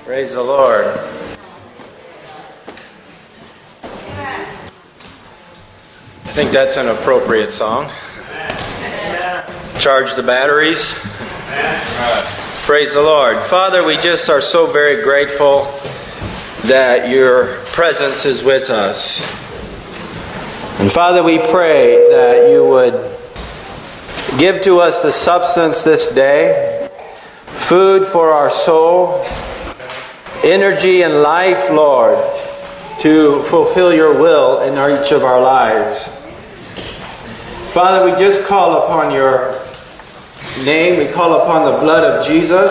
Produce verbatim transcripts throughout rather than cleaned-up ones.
Praise the Lord. I think that's an appropriate song. Charge the batteries. Praise the Lord. Father, we just are so very grateful that your presence is with us. And Father, we pray that you would give to us the substance this day, food for our soul, energy and life, Lord, to fulfill your will in each of our lives. Father, we just call upon your name, we call upon the blood of Jesus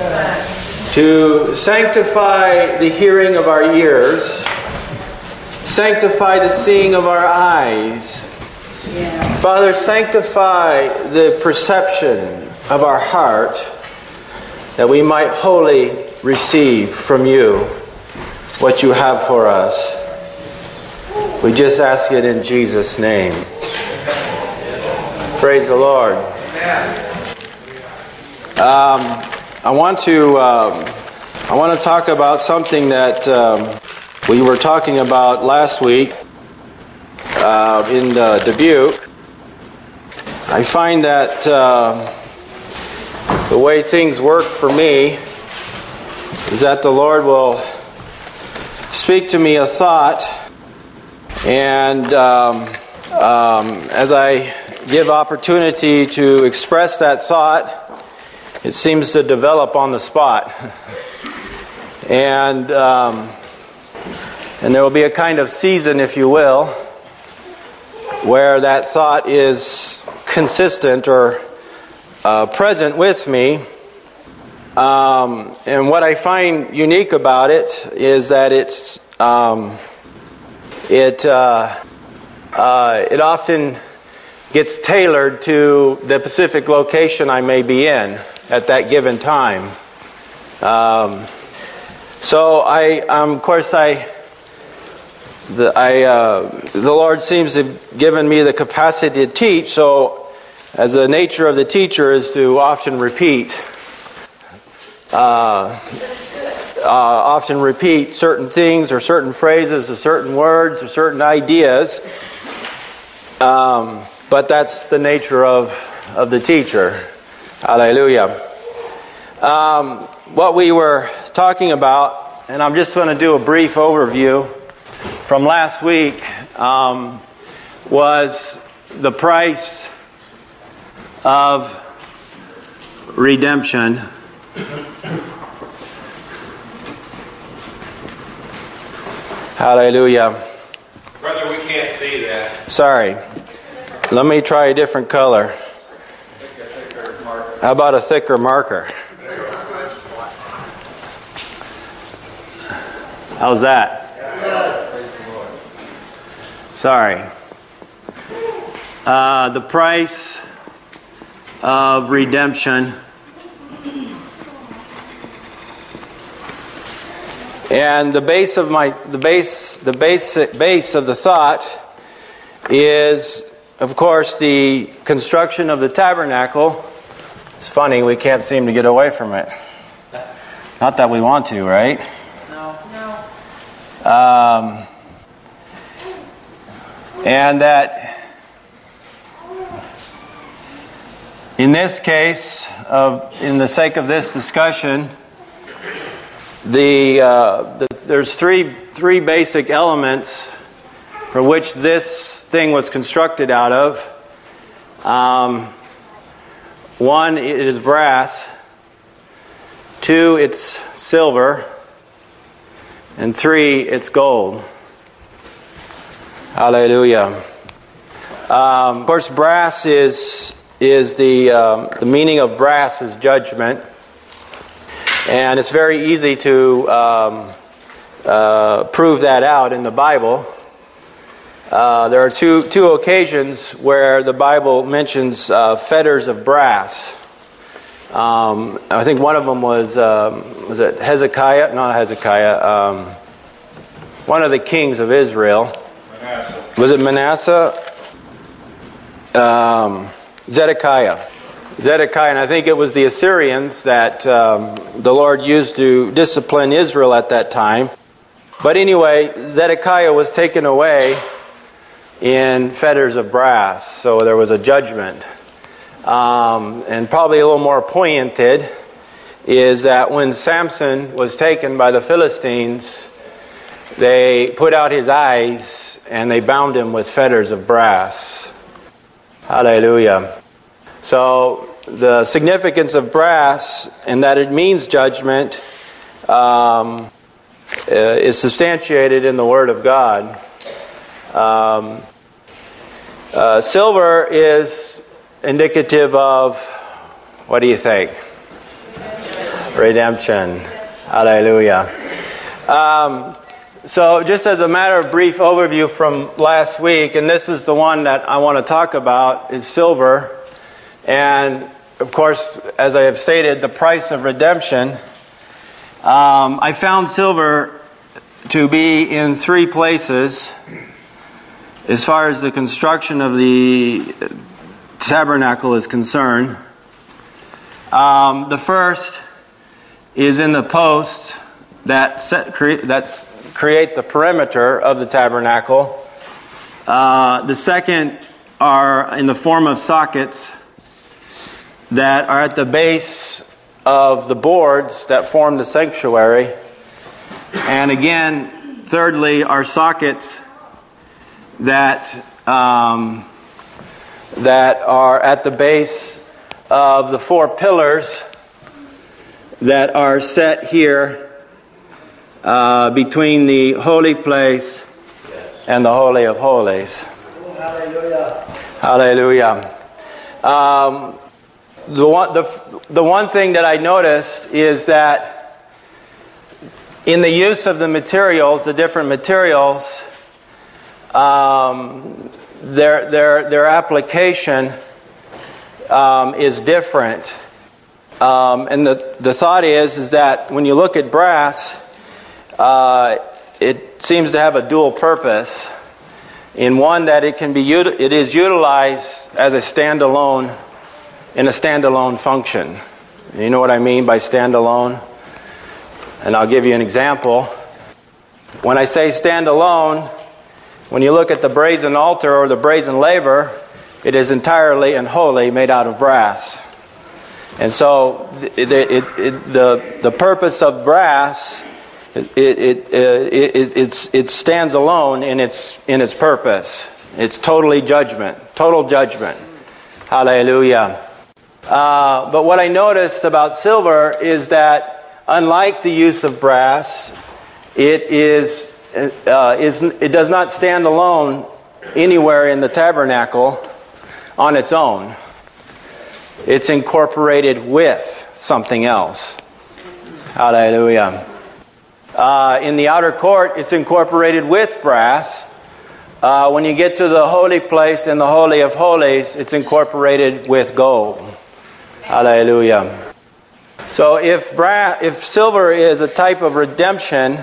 to sanctify the hearing of our ears, sanctify the seeing of our eyes. Yeah. Father, sanctify the perception of our heart that we might wholly receive from you what you have for us. We just ask it in Jesus' name. Praise the Lord. Um, I want to um, I want to talk about something that um, we were talking about last week uh, in the Dubuque. I find that uh, the way things work for me is that the Lord will speak to me a thought, and um, um, as I give opportunity to express that thought, it seems to develop on the spot. and um, and there will be a kind of season, if you will, where that thought is consistent or uh, present with me. Um, and what I find unique about it is that it's um, it uh, uh, it often gets tailored to the specific location I may be in at that given time. Um, so I, um, of course, I, the, I, uh, the Lord seems to have given me the capacity to teach. So, as the nature of the teacher is to often repeat, uh, uh, often repeat certain things or certain phrases or certain words or certain ideas. Um, But that's the nature of, of the teacher. Hallelujah. Um, what we were talking about, and I'm just going to do a brief overview from last week, um, was the price of redemption. Hallelujah. Brother, we can't see that. Sorry. Let me try a different color. How about a thicker marker? How's that? Sorry. Uh, the price of redemption. And the base of my the base the basic base of the thought is, of course, the construction of the tabernacle. It's funny, we can't seem to get away from it. Not that we want to, right? No. No. Um, and that in this case, of in the sake of this discussion, the, uh, the there's three three basic elements for which this thing was constructed out of. Um, one, it is brass. Two, it's silver. And three, it's gold. Hallelujah. Um, of course, brass is is the um, the meaning of brass is judgment, and it's very easy to um, uh, prove that out in the Bible. Uh, there are two two occasions where the Bible mentions uh, fetters of brass. Um, I think one of them was um, was it Hezekiah? Not Hezekiah. Um, one of the kings of Israel. Manasseh. Was it Manasseh? Um, Zedekiah. Zedekiah, and I think it was the Assyrians that um, the Lord used to discipline Israel at that time. But anyway, Zedekiah was taken away in fetters of brass, so there was a judgment. Um, and probably a little more pointed is that when Samson was taken by the Philistines, they put out his eyes and they bound him with fetters of brass. Hallelujah. So the significance of brass and that it means judgment um, is substantiated in the Word of God. Um, uh, silver is indicative of, what do you think? Redemption. Hallelujah. Um, so just as a matter of brief overview from last week, and this is the one that I want to talk about, is silver. And of course, as I have stated, the price of redemption. Um, I found silver to be in three places as far as the construction of the tabernacle is concerned. Um, the first is in the posts that set, cre- that's create the perimeter of the tabernacle. Uh, the second are in the form of sockets that are at the base of the boards that form the sanctuary. And again, thirdly, are sockets that um, that are at the base of the four pillars that are set here uh, between the holy place and the Holy of Holies. Hallelujah. Hallelujah. Um, the one, the, the one thing that I noticed is that in the use of the materials, the different materials, um, their their their application um, is different. Um, and the, the thought is, is that when you look at brass, uh, it seems to have a dual purpose. In one, that it can be it is utilized as a standalone, in a standalone function. You know what I mean by standalone? And I'll give you an example. When I say standalone, when you look at the brazen altar or the brazen laver, it is entirely and wholly made out of brass. And so it, it, it, the the purpose of brass, it it, it it it's, it stands alone in its in its purpose. It's totally judgment, total judgment. Hallelujah. Uh, but what I noticed about silver is that unlike the use of brass, it is uh, is it does not stand alone anywhere in the tabernacle on its own. It's incorporated with something else. Hallelujah. Uh, in the outer court, it's incorporated with brass. Uh, when you get to the holy place in the Holy of Holies, it's incorporated with gold. Hallelujah. So if brass, if silver is a type of redemption,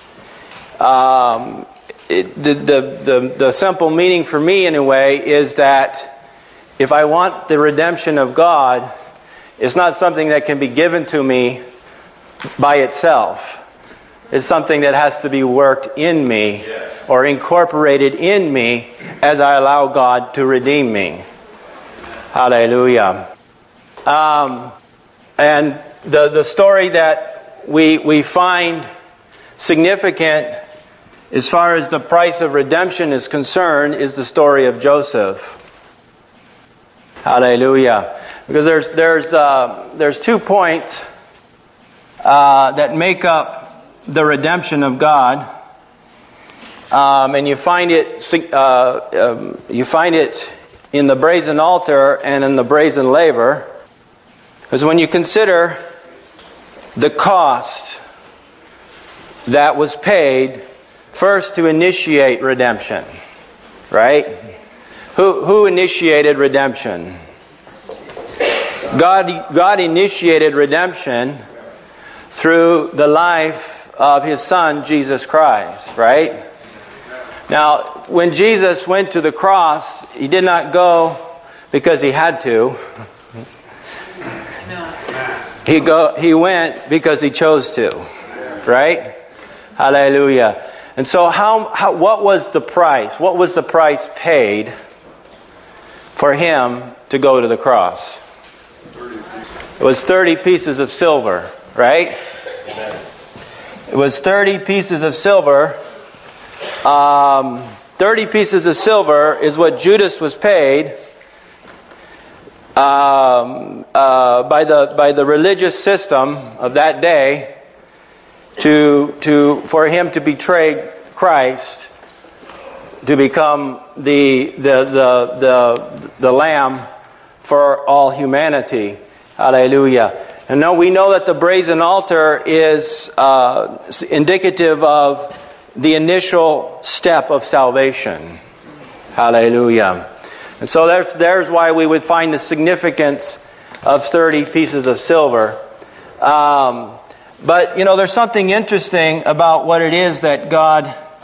um, it, the, the the the simple meaning for me anyway is that if I want the redemption of God, it's not something that can be given to me by itself. It's something that has to be worked in me or incorporated in me as I allow God to redeem me. Hallelujah. Um, and the the story that we we find significant as far as the price of redemption is concerned is the story of Joseph. Hallelujah. Because there's there's uh, there's two points uh, that make up the redemption of God, um, and you find it uh, um, you find it in the brazen altar and in the brazen laver. Because when you consider the cost that was paid first to initiate redemption, right? Who who initiated redemption? God God initiated redemption through the life of His Son, Jesus Christ, right? Now, when Jesus went to the cross, He did not go because He had to. He go. He went because he chose to. Right? Hallelujah. And so how, how, what was the price? What was the price paid for him to go to the cross? It was thirty pieces of silver, right? It was thirty pieces of silver. Um, thirty pieces of silver is what Judas was paid um, uh, by the by the religious system of that day to to for him to betray Christ, to become the the the the, the lamb for all humanity. Hallelujah. And now we know that the brazen altar is uh, indicative of the initial step of salvation. Hallelujah. And so there's, there's why we would find the significance of thirty pieces of silver. Um, but, you know, there's something interesting about what it is that God,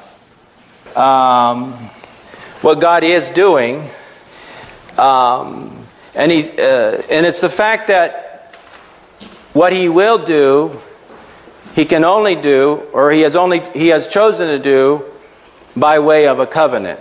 um, what God is doing. Um, and, he, uh, and it's the fact that what He will do, He can only do, or He has only He has chosen to do, by way of a covenant.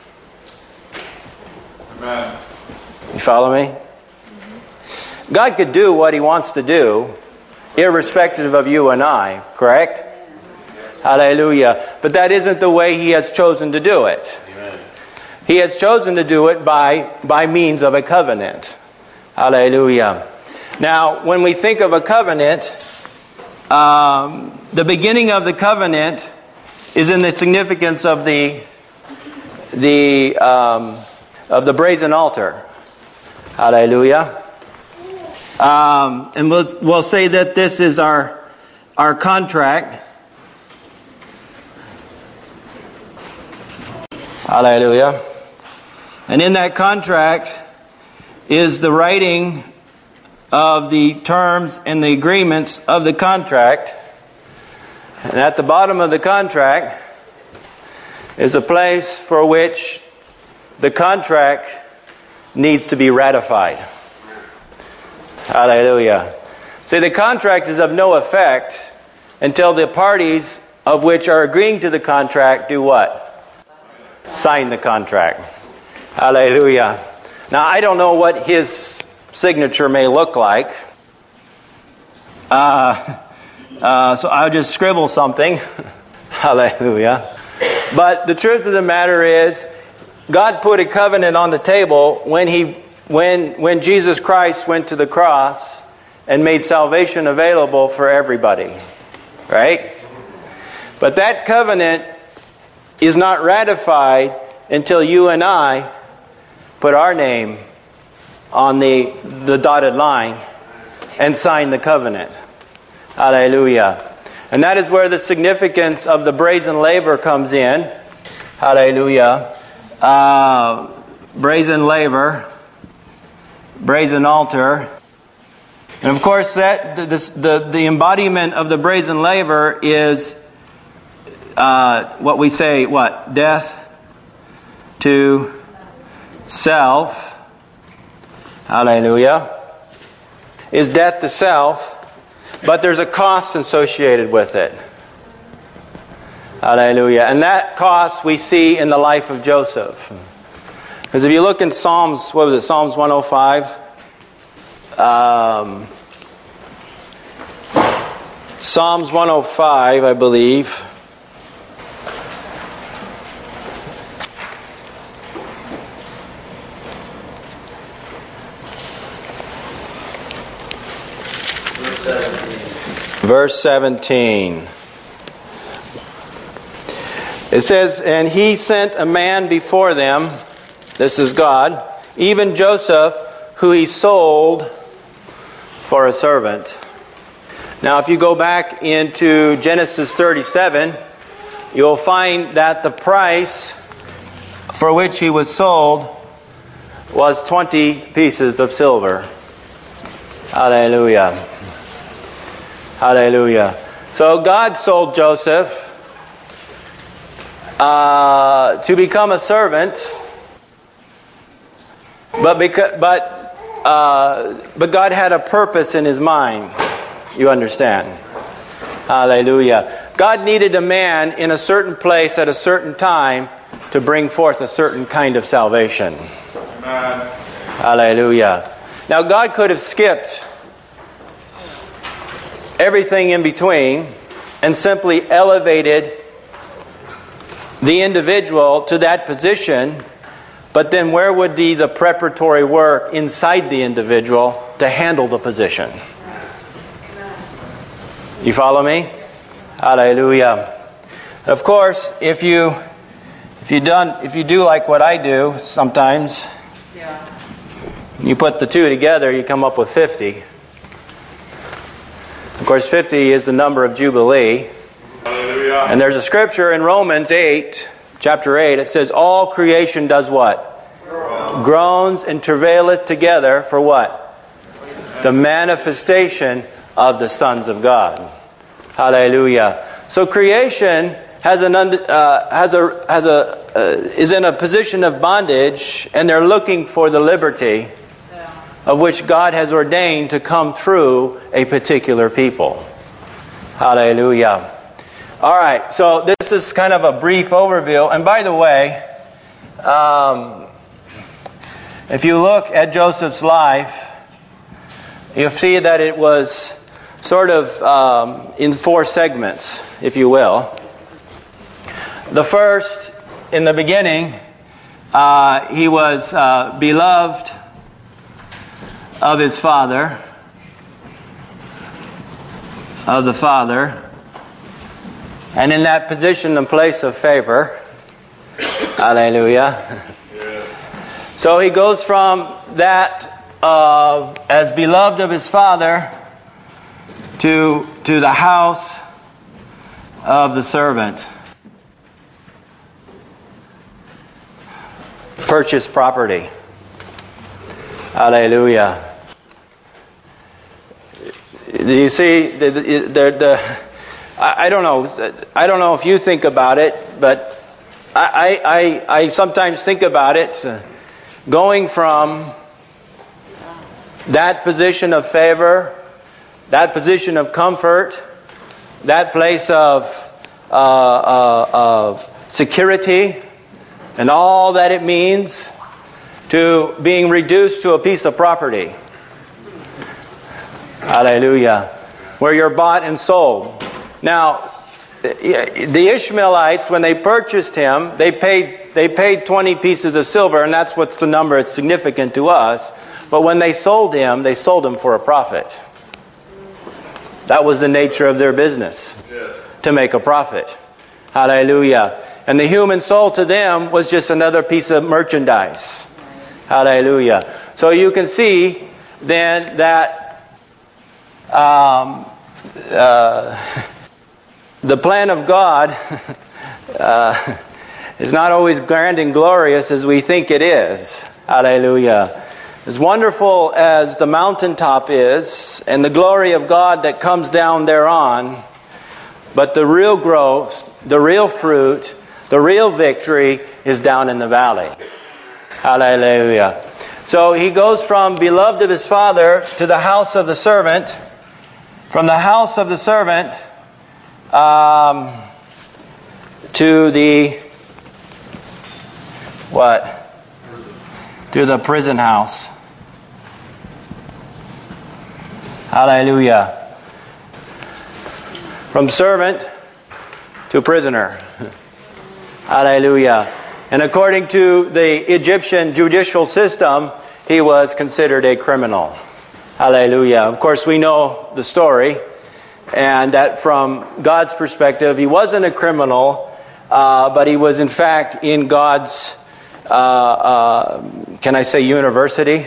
Amen. You follow me? God could do what He wants to do, irrespective of you and I, correct? Hallelujah. But that isn't the way He has chosen to do it. Amen. He has chosen to do it by, by means of a covenant. Hallelujah. Now, when we think of a covenant, um, the beginning of the covenant is in the significance of the the um, of the brazen altar. Hallelujah. Um, and we'll we'll say that this is our our contract. Hallelujah. And in that contract is the writing of the terms and the agreements of the contract. And at the bottom of the contract is a place for which the contract needs to be ratified. Hallelujah. See, the contract is of no effect until the parties of which are agreeing to the contract do what? Sign the contract. Hallelujah. Now, I don't know what his signature may look like. Uh, uh, so I'll just scribble something. Hallelujah. But the truth of the matter is, God put a covenant on the table when He, when, when Jesus Christ went to the cross and made salvation available for everybody. Right? But that covenant is not ratified until you and I put our name on the, the dotted line and sign the covenant. Hallelujah. And that is where the significance of the brazen laver comes in. Hallelujah. Uh, brazen laver, brazen altar. And of course, that the, the, the embodiment of the brazen laver is uh, what we say, what? Death to self. Hallelujah. Is death to self, but there's a cost associated with it. Hallelujah. And that cost we see in the life of Joseph. Because if you look in Psalms, what was it, Psalms one oh five? Um, Psalms one oh five, I believe. Verse seventeen. It says, and He sent a man before them, this is God, even Joseph, who He sold for a servant. Now if you go back into Genesis thirty-seven, you'll find that the price for which he was sold was twenty pieces of silver. Hallelujah. Hallelujah. So God sold Joseph uh, to become a servant, but because, but uh, but God had a purpose in His mind. You understand? Hallelujah. God needed a man in a certain place at a certain time to bring forth a certain kind of salvation. Amen. Hallelujah. Now God could have skipped everything in between and simply elevated the individual to that position, but then where would be the preparatory work inside the individual to handle the position? You follow me? Hallelujah. Of course, if you if you done if you do like what I do sometimes, yeah. You put the two together, you come up with fifty. Of course, fifty is the number of Jubilee. Hallelujah. And there's a scripture in Romans eight, chapter eight, it says, all creation does what? Groans. Groans and travaileth together for what? The manifestation of the sons of God. Hallelujah. So creation has an uh, has a has a uh, is in a position of bondage, and they're looking for the liberty of which God has ordained to come through a particular people. Hallelujah. All right, so this is kind of a brief overview. And by the way, um, if you look at Joseph's life, you'll see that it was sort of um, in four segments, if you will. The first, in the beginning, uh, he was uh, beloved of his father, of the father, and in that position and place of favor. Hallelujah. Yeah. So he goes from that uh, as beloved of his father to to the house of the servant. Purchase property. Hallelujah. You see, the, the, the, I don't know. I don't know if you think about it, but I, I, I sometimes think about it. Going from that position of favor, that position of comfort, that place of uh, uh, of security, and all that it means, to being reduced to a piece of property. Hallelujah. Where you're bought and sold. Now, the Ishmaelites, when they purchased him, they paid they paid twenty pieces of silver, and that's what's the number. It's significant to us. But when they sold him, they sold him for a profit. That was the nature of their business, to make a profit. Hallelujah. And the human soul to them was just another piece of merchandise. Hallelujah. So you can see then that um, uh, the plan of God uh, is not always grand and glorious as we think it is. Hallelujah. As wonderful as the mountaintop is and the glory of God that comes down thereon, but the real growth, the real fruit, the real victory is down in the valley. Hallelujah. So he goes from beloved of his father to the house of the servant. From the house of the servant um, to the what? To the prison house. Hallelujah. From servant to prisoner. Hallelujah. And according to the Egyptian judicial system, he was considered a criminal. Hallelujah. Of course, we know the story, and that from God's perspective, he wasn't a criminal, uh, but he was in fact in God's, uh, uh, can I say university?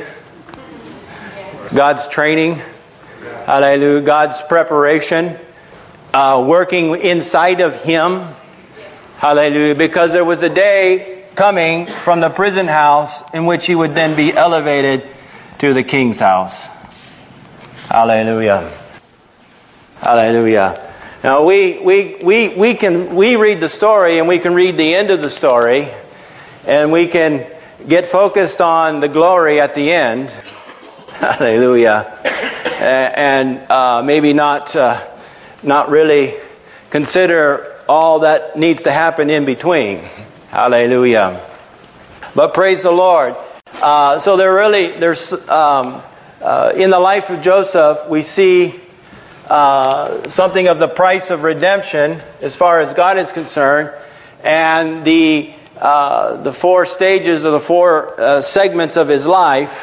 God's training. Hallelujah. God's preparation, uh, working inside of him. Hallelujah. Because there was a day coming from the prison house in which he would then be elevated to the king's house. Hallelujah. Hallelujah. Now we we we we can we read the story, and we can read the end of the story, and we can get focused on the glory at the end. Hallelujah. And uh, maybe not uh, not really consider all that needs to happen in between. Hallelujah. But praise the Lord. Uh, so there really, there's um, uh, in the life of Joseph, we see uh, something of the price of redemption as far as God is concerned, and the uh, the four stages or the four uh, segments of his life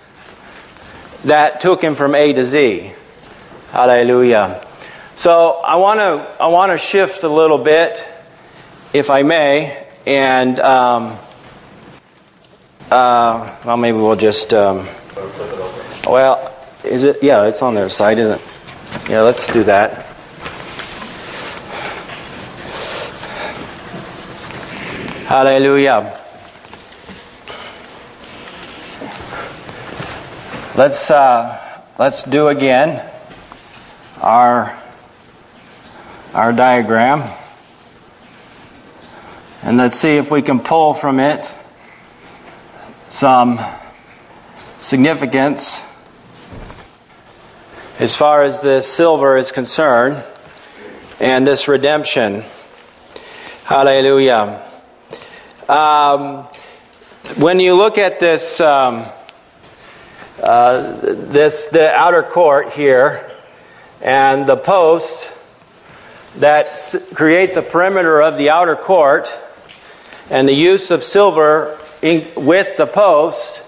that took him from A to Z. Hallelujah. So I want to I want to shift a little bit, if I may, and um, uh, well, maybe we'll just um, well, is it? Yeah, it's on their side, isn't it? Yeah, let's do that. Hallelujah. Let's uh, let's do again our our diagram, and let's see if we can pull from it some significance as far as this silver is concerned and this redemption. Hallelujah. Um, when you look at this. Um, Uh, this the outer court here and the posts that s- create the perimeter of the outer court and the use of silver in, with the post,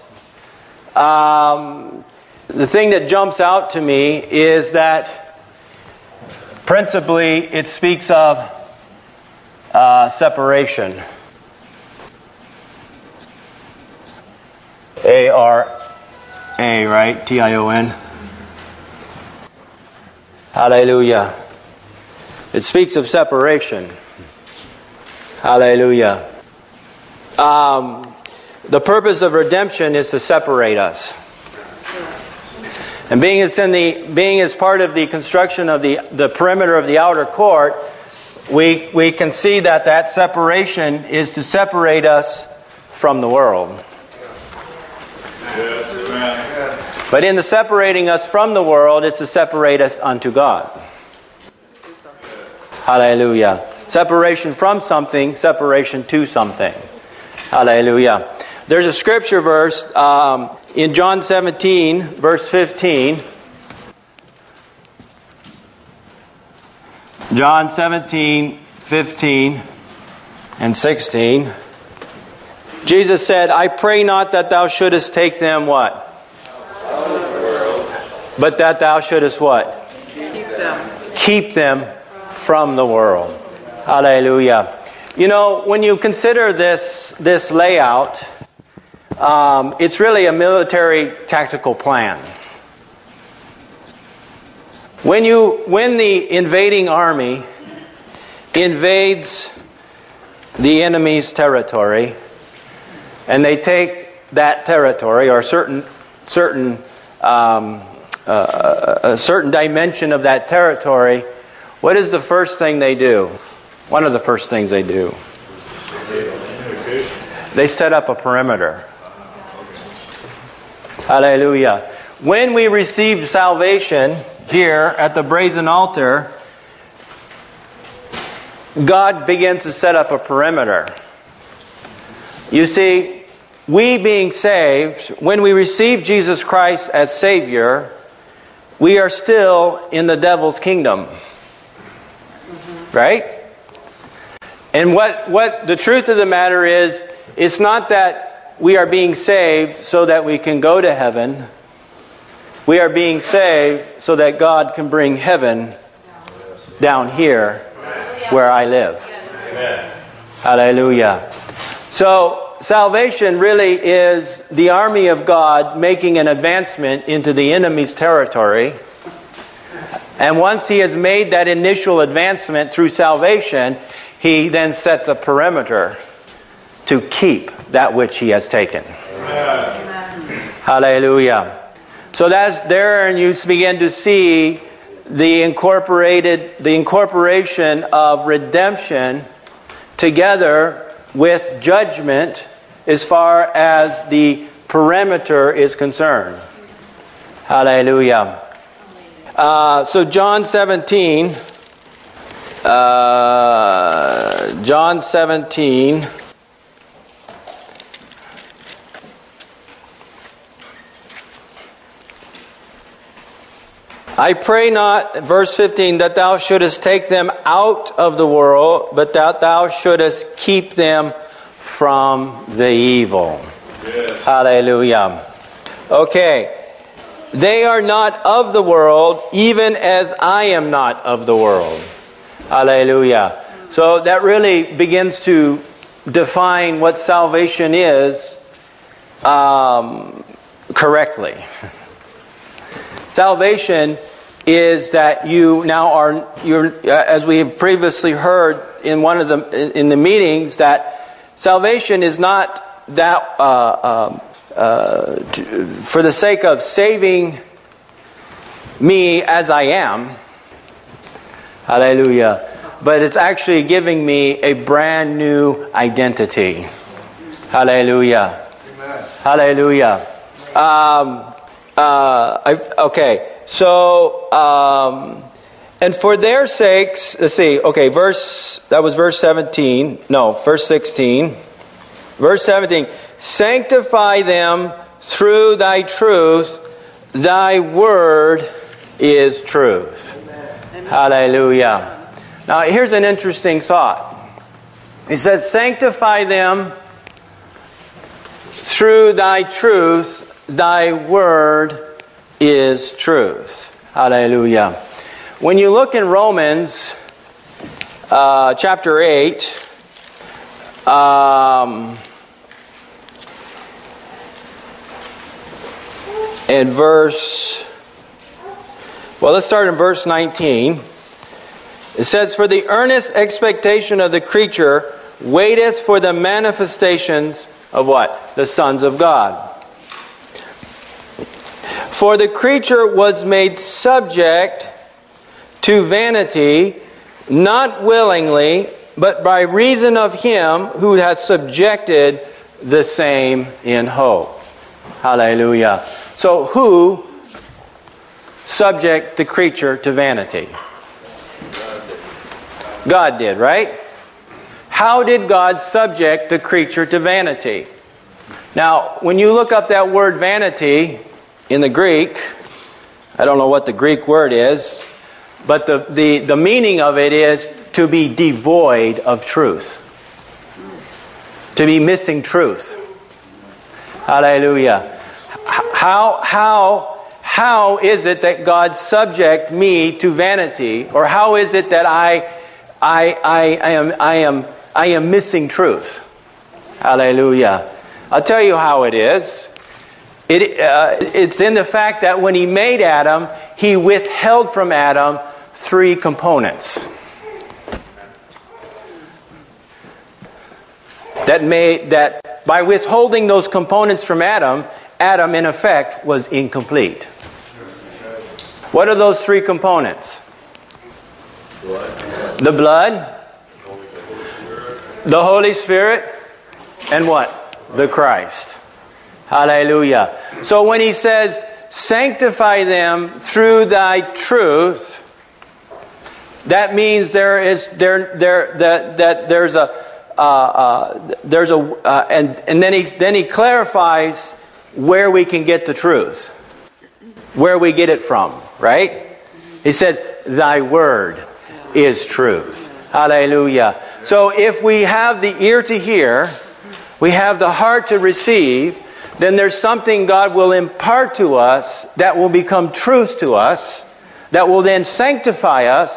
um, the thing that jumps out to me is that principally it speaks of uh, separation. A R A, right? T I O N. Hallelujah. It speaks of separation. Hallelujah. Um, the purpose of redemption is to separate us. And being it's in the being as part of the construction of the, the perimeter of the outer court, we we can see that that separation is to separate us from the world. Yes, amen. But in the separating us from the world, it's to separate us unto God. Hallelujah. Separation from something, separation to something. Hallelujah. There's a scripture verse um, in John seventeen, verse fifteen. John seventeen, fifteen and sixteen. Jesus said, I pray not that thou shouldest take them what? Out of the world. But that thou shouldest what? Keep them. Keep them from the world. Hallelujah. You know, when you consider this this layout, um, it's really a military tactical plan. When you when the invading army invades the enemy's territory, and they take that territory or certain certain um, uh, a certain dimension of that territory, what is the first thing they do? One of the first things they do. They set up a perimeter. Hallelujah. When we receive salvation here at the brazen altar, God begins to set up a perimeter. You see, we being saved, when we receive Jesus Christ as Savior, we are still in the devil's kingdom. Mm-hmm. Right? And what, what the truth of the matter is, it's not that we are being saved so that we can go to heaven. We are being saved so that God can bring heaven down here where I live. Amen. Hallelujah. So, salvation really is the army of God making an advancement into the enemy's territory. And once he has made that initial advancement through salvation, he then sets a perimeter to keep that which he has taken. Amen. Hallelujah. So that's there, and you begin to see the incorporated, the incorporation of redemption together with judgment as far as the perimeter is concerned. Hallelujah. Uh, so John seventeen. Uh, John seventeen. I pray not, verse fifteen, that thou shouldest take them out of the world, but that thou shouldest keep them from the evil. Yes. Hallelujah. Okay. They are not of the world, even as I am not of the world. Hallelujah. So that really begins to define what salvation is um, correctly. Salvation is that you now are, you're, as we have previously heard in one of the in the meetings, that salvation is not that uh, uh, uh, for the sake of saving me as I am. Hallelujah. But it's actually giving me a brand new identity. Hallelujah. Amen. Hallelujah. Um, uh, I, okay, so, um, and for their sakes, let's see, okay, verse, that was verse seventeen, no, verse sixteen. Verse seventeen, sanctify them through thy truth, thy word is truth. Amen. Hallelujah. Now here's an interesting thought. He said, sanctify them through thy truth, thy word is truth. Hallelujah. When you look in Romans uh, chapter eight, um, and verse, well, let's start in verse nineteen. It says, for the earnest expectation of the creature waiteth for the manifestations of what? The sons of God. For the creature was made subject to vanity, not willingly, but by reason of him who hath subjected the same in hope. Hallelujah. So who subject the creature to vanity? God did, right? How did God subject the creature to vanity? Now, when you look up that word vanity in the Greek, I don't know what the Greek word is, but the, the, the meaning of it is to be devoid of truth. To be missing truth. Hallelujah. How, how, how is it that God subject me to vanity? Or how is it that I, I, I, I am, I am, I am missing truth? Hallelujah. I'll tell you how it is. It, uh, it's in the fact that when He made Adam, He withheld from Adam three components. That made, that by withholding those components from Adam, Adam in effect was incomplete. What are those three components? Blood. The blood, the Holy Spirit, and what? The Christ. Hallelujah. So when He says, sanctify them through thy truth, that means there is there there that that there's a uh, uh, there's a uh, and and then he then he clarifies where we can get the truth, where we get it from, right? He says, thy word is truth. Hallelujah. So if we have the ear to hear, we have the heart to receive, then there's something God will impart to us that will become truth to us, that will then sanctify us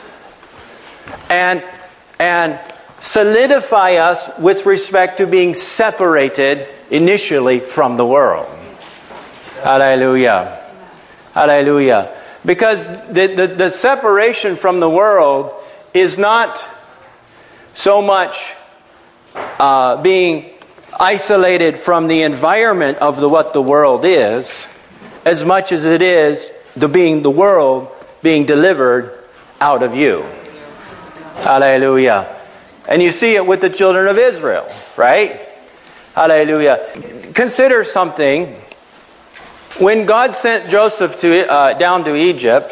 and and solidify us with respect to being separated initially from the world. Hallelujah. Hallelujah. Because the, the, the separation from the world is not so much uh, being isolated from the environment of the, what the world is, as much as it is the being the world being delivered out of you. Hallelujah. And you see it with the children of Israel, right? Hallelujah. Consider something. when God sent Joseph to uh, down to Egypt,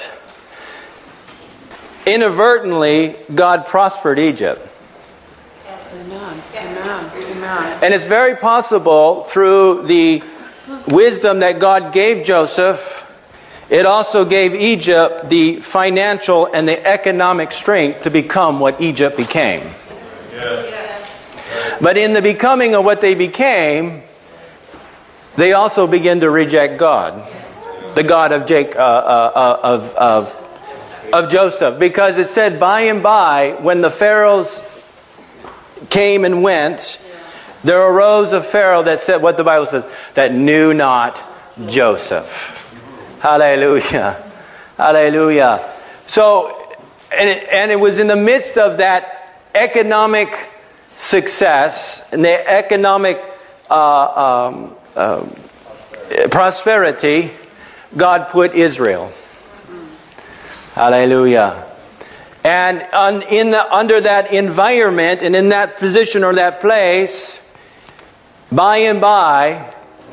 inadvertently God prospered Egypt. Amen. Amen. Amen. And it's very possible through the wisdom that God gave Joseph, it also gave Egypt the financial and the economic strength to become what Egypt became. Yes. But in the becoming of what they became, they also begin to reject God, the God of Jake, uh, uh, of, of, of Joseph. Because it said, by and by, when the pharaohs came and went, there arose a Pharaoh that said, what the Bible says, that knew not Joseph. Hallelujah. Hallelujah. So, and it, and it was in the midst of that economic success and the economic uh, um, uh, prosperity, God put Israel. Hallelujah. And on, in the, under that environment and in that position or that place, by and by,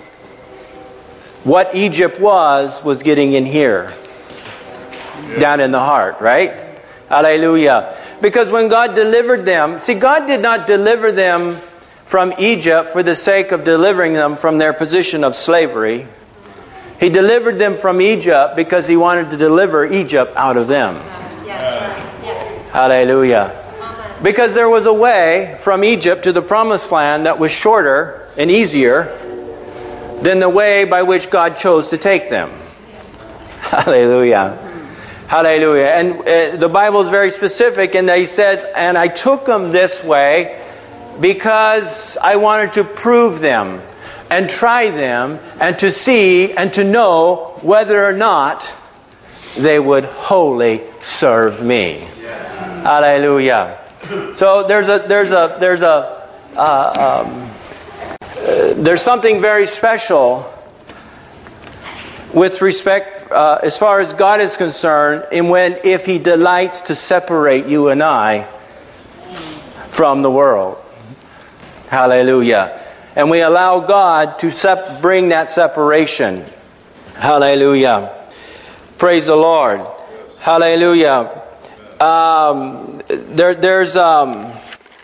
what Egypt was, was getting in here. Yeah. Down in the heart, right? Hallelujah. Because when God delivered them, see, God did not deliver them from Egypt for the sake of delivering them from their position of slavery. He delivered them from Egypt because He wanted to deliver Egypt out of them. Yes, right. Yes. Hallelujah. Because there was a way from Egypt to the Promised Land that was shorter and easier than the way by which God chose to take them. Hallelujah. Hallelujah. And uh, the Bible is very specific in that He says, and I took them this way because I wanted to prove them and try them and to see and to know whether or not they would wholly serve me. Yeah. Hallelujah. So there's a there's a there's a uh, um, uh, there's something very special with respect uh, as far as God is concerned, in when if He delights to separate you and I from the world. Hallelujah. And we allow God to sep- bring that separation. Hallelujah. Praise the Lord. Hallelujah. Um, there, there's um,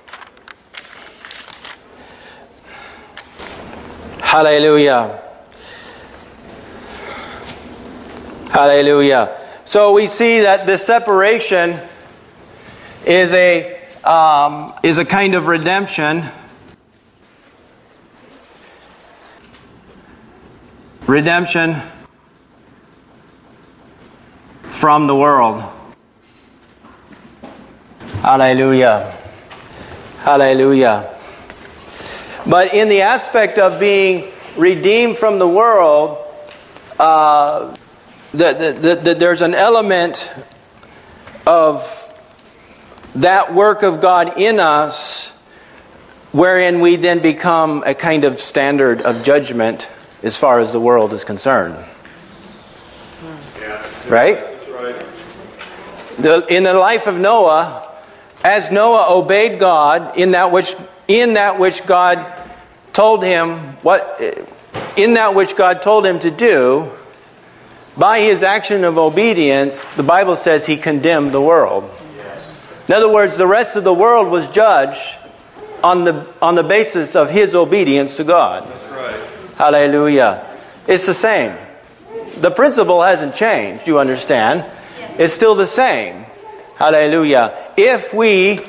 Hallelujah. Hallelujah. So we see that the separation is a um, is a kind of redemption. Redemption from the world. Hallelujah. Hallelujah. But in the aspect of being redeemed from the world, uh, the, the, the, the, there's an element of that work of God in us wherein we then become a kind of standard of judgment as far as the world is concerned. Yeah. Right? That's right. The, in the life of Noah, as Noah obeyed God in that which in that which God told him what in that which God told him to do, by his action of obedience, the Bible says he condemned the world. In other words, the rest of the world was judged on the on the basis of his obedience to God. That's right. Hallelujah. It's the same. The principle hasn't changed, you understand. It's still the same. Hallelujah. If we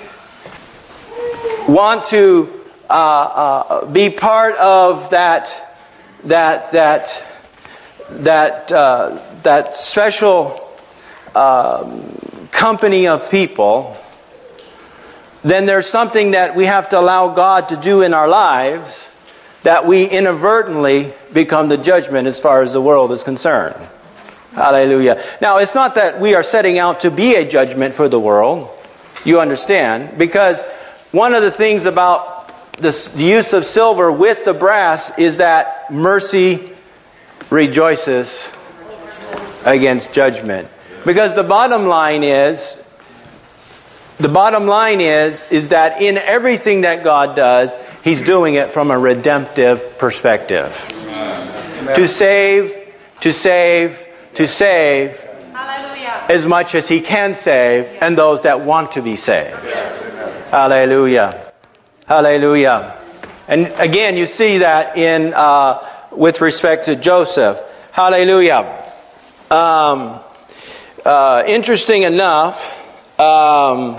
want to uh, uh, be part of that that that that uh, that special um, company of people, then there's something that we have to allow God to do in our lives, that we inadvertently become the judgment as far as the world is concerned. Hallelujah. Now, it's not that we are setting out to be a judgment for the world. You understand? Because one of the things about this, the use of silver with the brass is that mercy rejoices against judgment. Because the bottom line is, the bottom line is, is that in everything that God does, He's doing it from a redemptive perspective. Amen. To save to save, to save Hallelujah. as much as He can save, and those that want to be saved. Hallelujah. Hallelujah. And again, you see that in uh, with respect to Joseph. Hallelujah. Um, uh, interesting enough, um,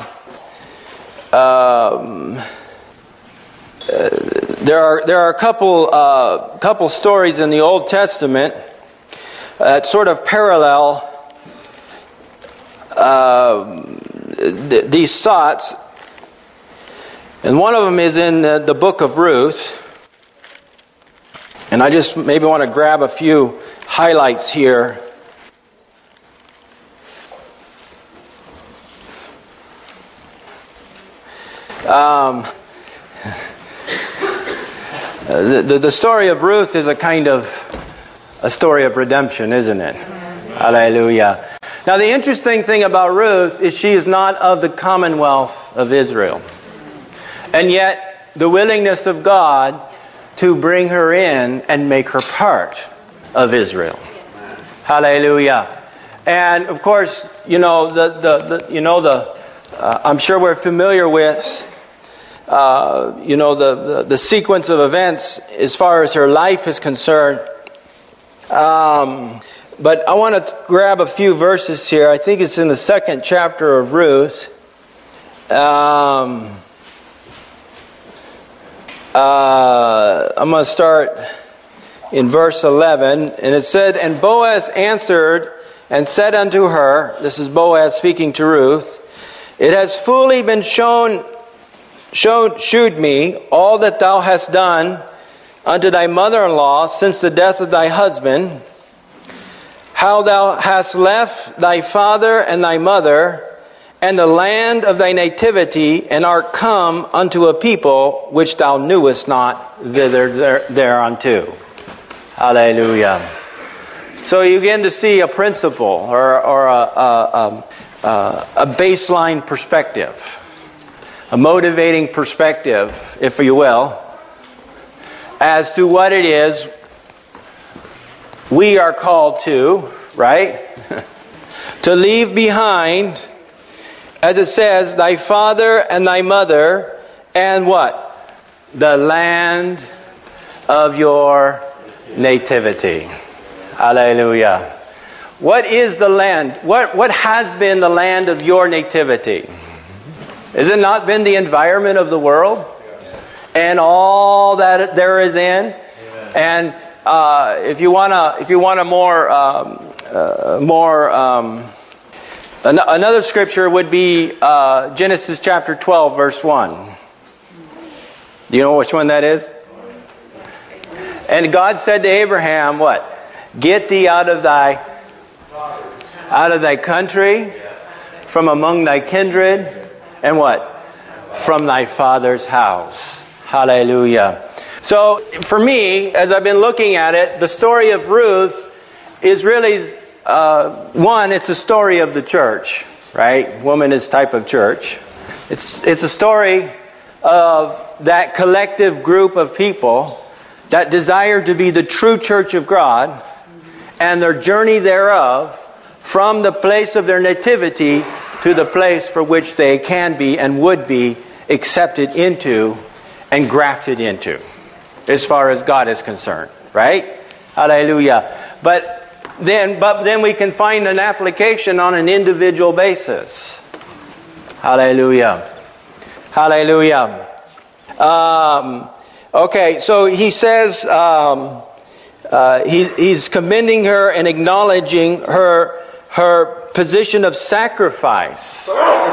um, uh, there are there are a couple uh, couple stories in the Old Testament that sort of parallel uh, th- these thoughts. And one of them is in the, the book of Ruth. And I just maybe want to grab a few highlights here. Um, the, the, the story of Ruth is a kind of a story of redemption, isn't it? Hallelujah. Now the interesting thing about Ruth is she is not of the commonwealth of Israel. And yet, the willingness of God to bring her in and make her part of Israel. Hallelujah. And of course, you know the the, the you know the uh, I'm sure we're familiar with uh, you know the, the the sequence of events as far as her life is concerned. Um, but I want to grab a few verses here. I think it's in the second chapter of Ruth. Um, Uh, I'm going to start in verse eleven. And it said, "And Boaz answered and said unto her," this is Boaz speaking to Ruth, "It has fully been shown, showed, shewed me all that thou hast done unto thy mother-in-law since the death of thy husband, how thou hast left thy father and thy mother, and the land of thy nativity, and art come unto a people which thou knewest not thither there, thereunto." Hallelujah. So you begin to see a principle or, or a, a, a, a baseline perspective, a motivating perspective, if you will, as to what it is we are called to, right? To leave behind, as it says, thy father and thy mother, and what? The land of your nativity. Hallelujah. What is the land? What, what has been the land of your nativity? Has it not been the environment of the world? And all that there is in? And uh, if you want to, if you want a more, um, uh, more, um, another scripture would be uh, Genesis chapter twelve, verse one. Do you know which one that is? And God said to Abraham, what? "Get thee out of thy out of thy country, from among thy kindred, and what? From thy father's house." Hallelujah. So, for me, as I've been looking at it, the story of Ruth is really Uh, one, it's a story of the church, right? Woman is type of church. It's it's a story of that collective group of people that desire to be the true church of God, and their journey thereof from the place of their nativity to the place for which they can be and would be accepted into and grafted into, as far as God is concerned, right? Hallelujah. But Then, but then we can find an application on an individual basis. Hallelujah. Hallelujah. Um, okay, so he says um, uh, he, he's commending her and acknowledging her her position of sacrifice.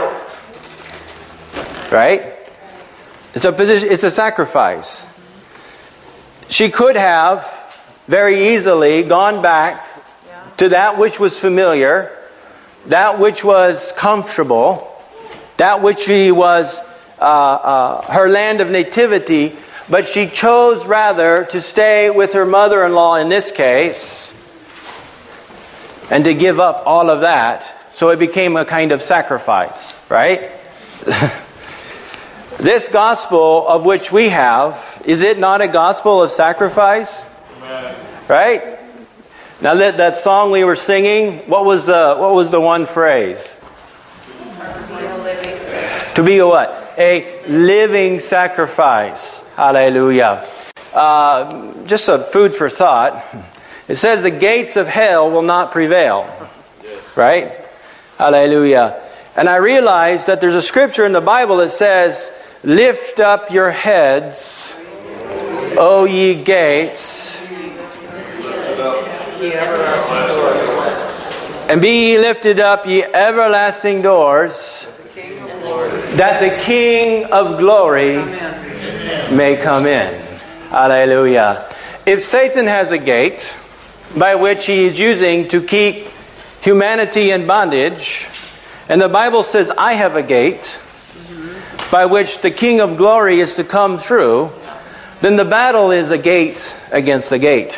Right? It's a position. It's a sacrifice. She could have very easily gone back to that which was familiar, that which was comfortable, that which she was uh, uh, her land of nativity, but she chose rather to stay with her mother-in-law in this case, and to give up all of that. So it became a kind of sacrifice, right? This gospel of which we have, is it not a gospel of sacrifice? Amen. Right? Now that, that song we were singing, what was the, what was the one phrase? To be a what? A living sacrifice. Hallelujah. Uh, just a food for thought. It says the gates of hell will not prevail. Right? Hallelujah. And I realized that there's a scripture in the Bible that says, lift up your heads, O ye gates, and be ye lifted up, ye everlasting doors, that the King of glory may come in. Hallelujah. If Satan has a gate by which he is using to keep humanity in bondage, and the Bible says, I have a gate by which the King of glory is to come through, then the battle is a gate against the gate.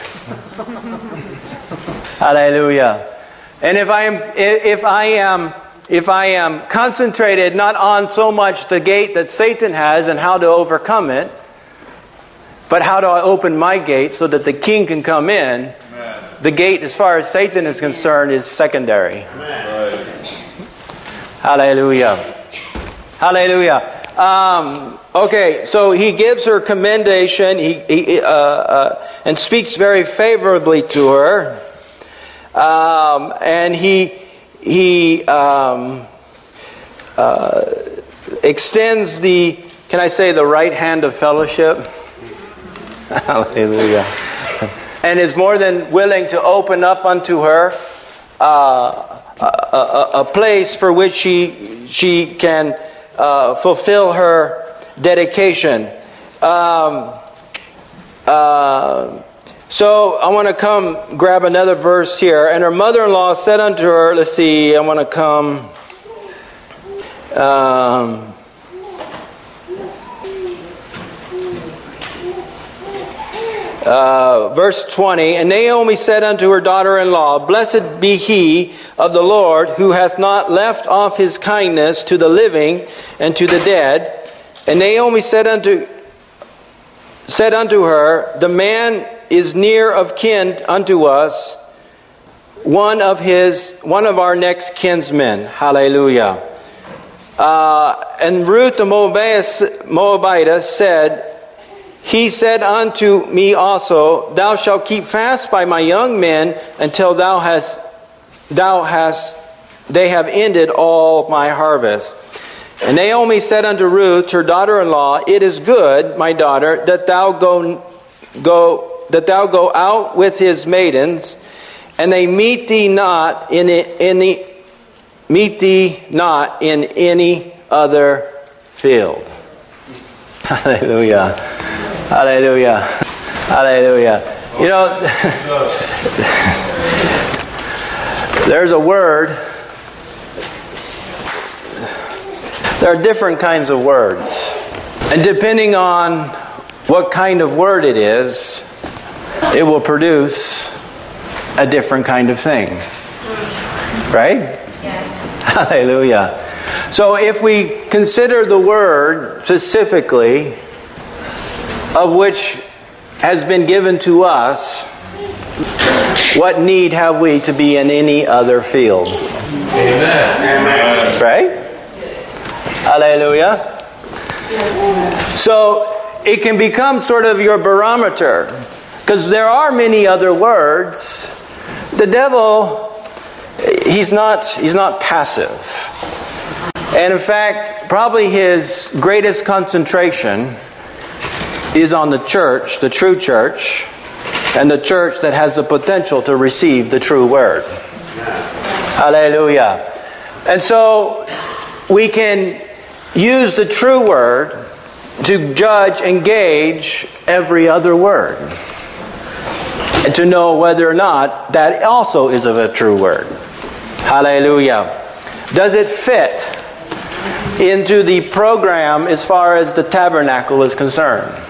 Hallelujah. And if I am, if I am, if I am concentrated not on so much the gate that Satan has and how to overcome it, but how do I open my gate so that the King can come in, Amen. The gate, as far as Satan is concerned, is secondary. Amen. Hallelujah. Hallelujah. Um, okay, so he gives her commendation he, he, uh, uh, and speaks very favorably to her. Um, and he he um, uh, extends the, can I say, the right hand of fellowship? Hallelujah. And is more than willing to open up unto her uh, a, a, a place for which she she can uh, fulfill her dedication. Um, uh, so I want to come grab another verse here. And her mother-in-law said unto her, let's see, I want to come... Um, Uh, verse twenty, and Naomi said unto her daughter-in-law, blessed be he of the Lord, who hath not left off his kindness to the living and to the dead. And Naomi said unto said unto her, the man is near of kin unto us, one of his one of our next kinsmen. Hallelujah. Uh, and Ruth the Moabitess said, he said unto me also, thou shalt keep fast by my young men until thou hast, thou hast, they have ended all my harvest. And Naomi said unto Ruth, her daughter-in-law, it is good, my daughter, that thou go, go, that thou go out with his maidens, and they meet thee not in any, meet thee not in any other field. Hallelujah. Hallelujah. Hallelujah. You know, there's a word. There are different kinds of words. And depending on what kind of word it is, it will produce a different kind of thing. Right? Yes. Hallelujah. So if we consider the word specifically, of which has been given to us, what need have we to be in any other field? Amen. Right? Hallelujah. So it can become sort of your barometer, because there are many other words. The devil, he's not he's not passive. And in fact, probably his greatest concentration is on the church, the true church, and the church that has the potential to receive the true word. Hallelujah. And so we can use the true word to judge and gauge every other word, and to know whether or not that also is of a true word. Hallelujah. Does it fit into the program as far as the tabernacle is concerned?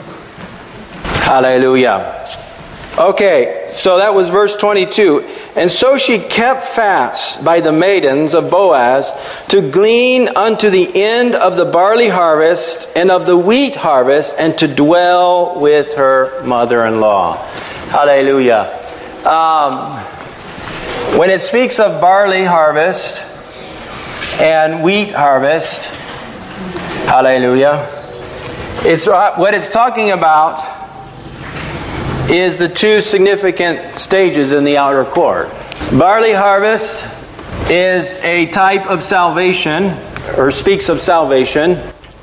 Hallelujah. Okay, so that was verse twenty-two. And so she kept fast by the maidens of Boaz to glean unto the end of the barley harvest and of the wheat harvest, and to dwell with her mother-in-law. Hallelujah. Um, when it speaks of barley harvest and wheat harvest, hallelujah, it's what it's talking about is the two significant stages in the outer court. Barley harvest is a type of salvation, or speaks of salvation,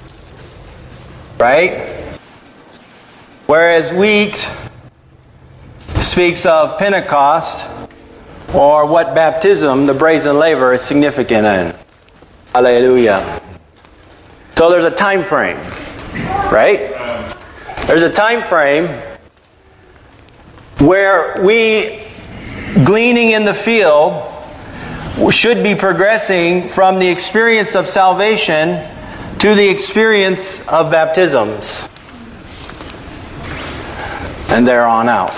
right? Whereas wheat speaks of Pentecost, or what baptism, the brazen laver, is significant in. Hallelujah. So there's a time frame, right? There's a time frame where we, gleaning in the field, should be progressing from the experience of salvation to the experience of baptisms, and there on out.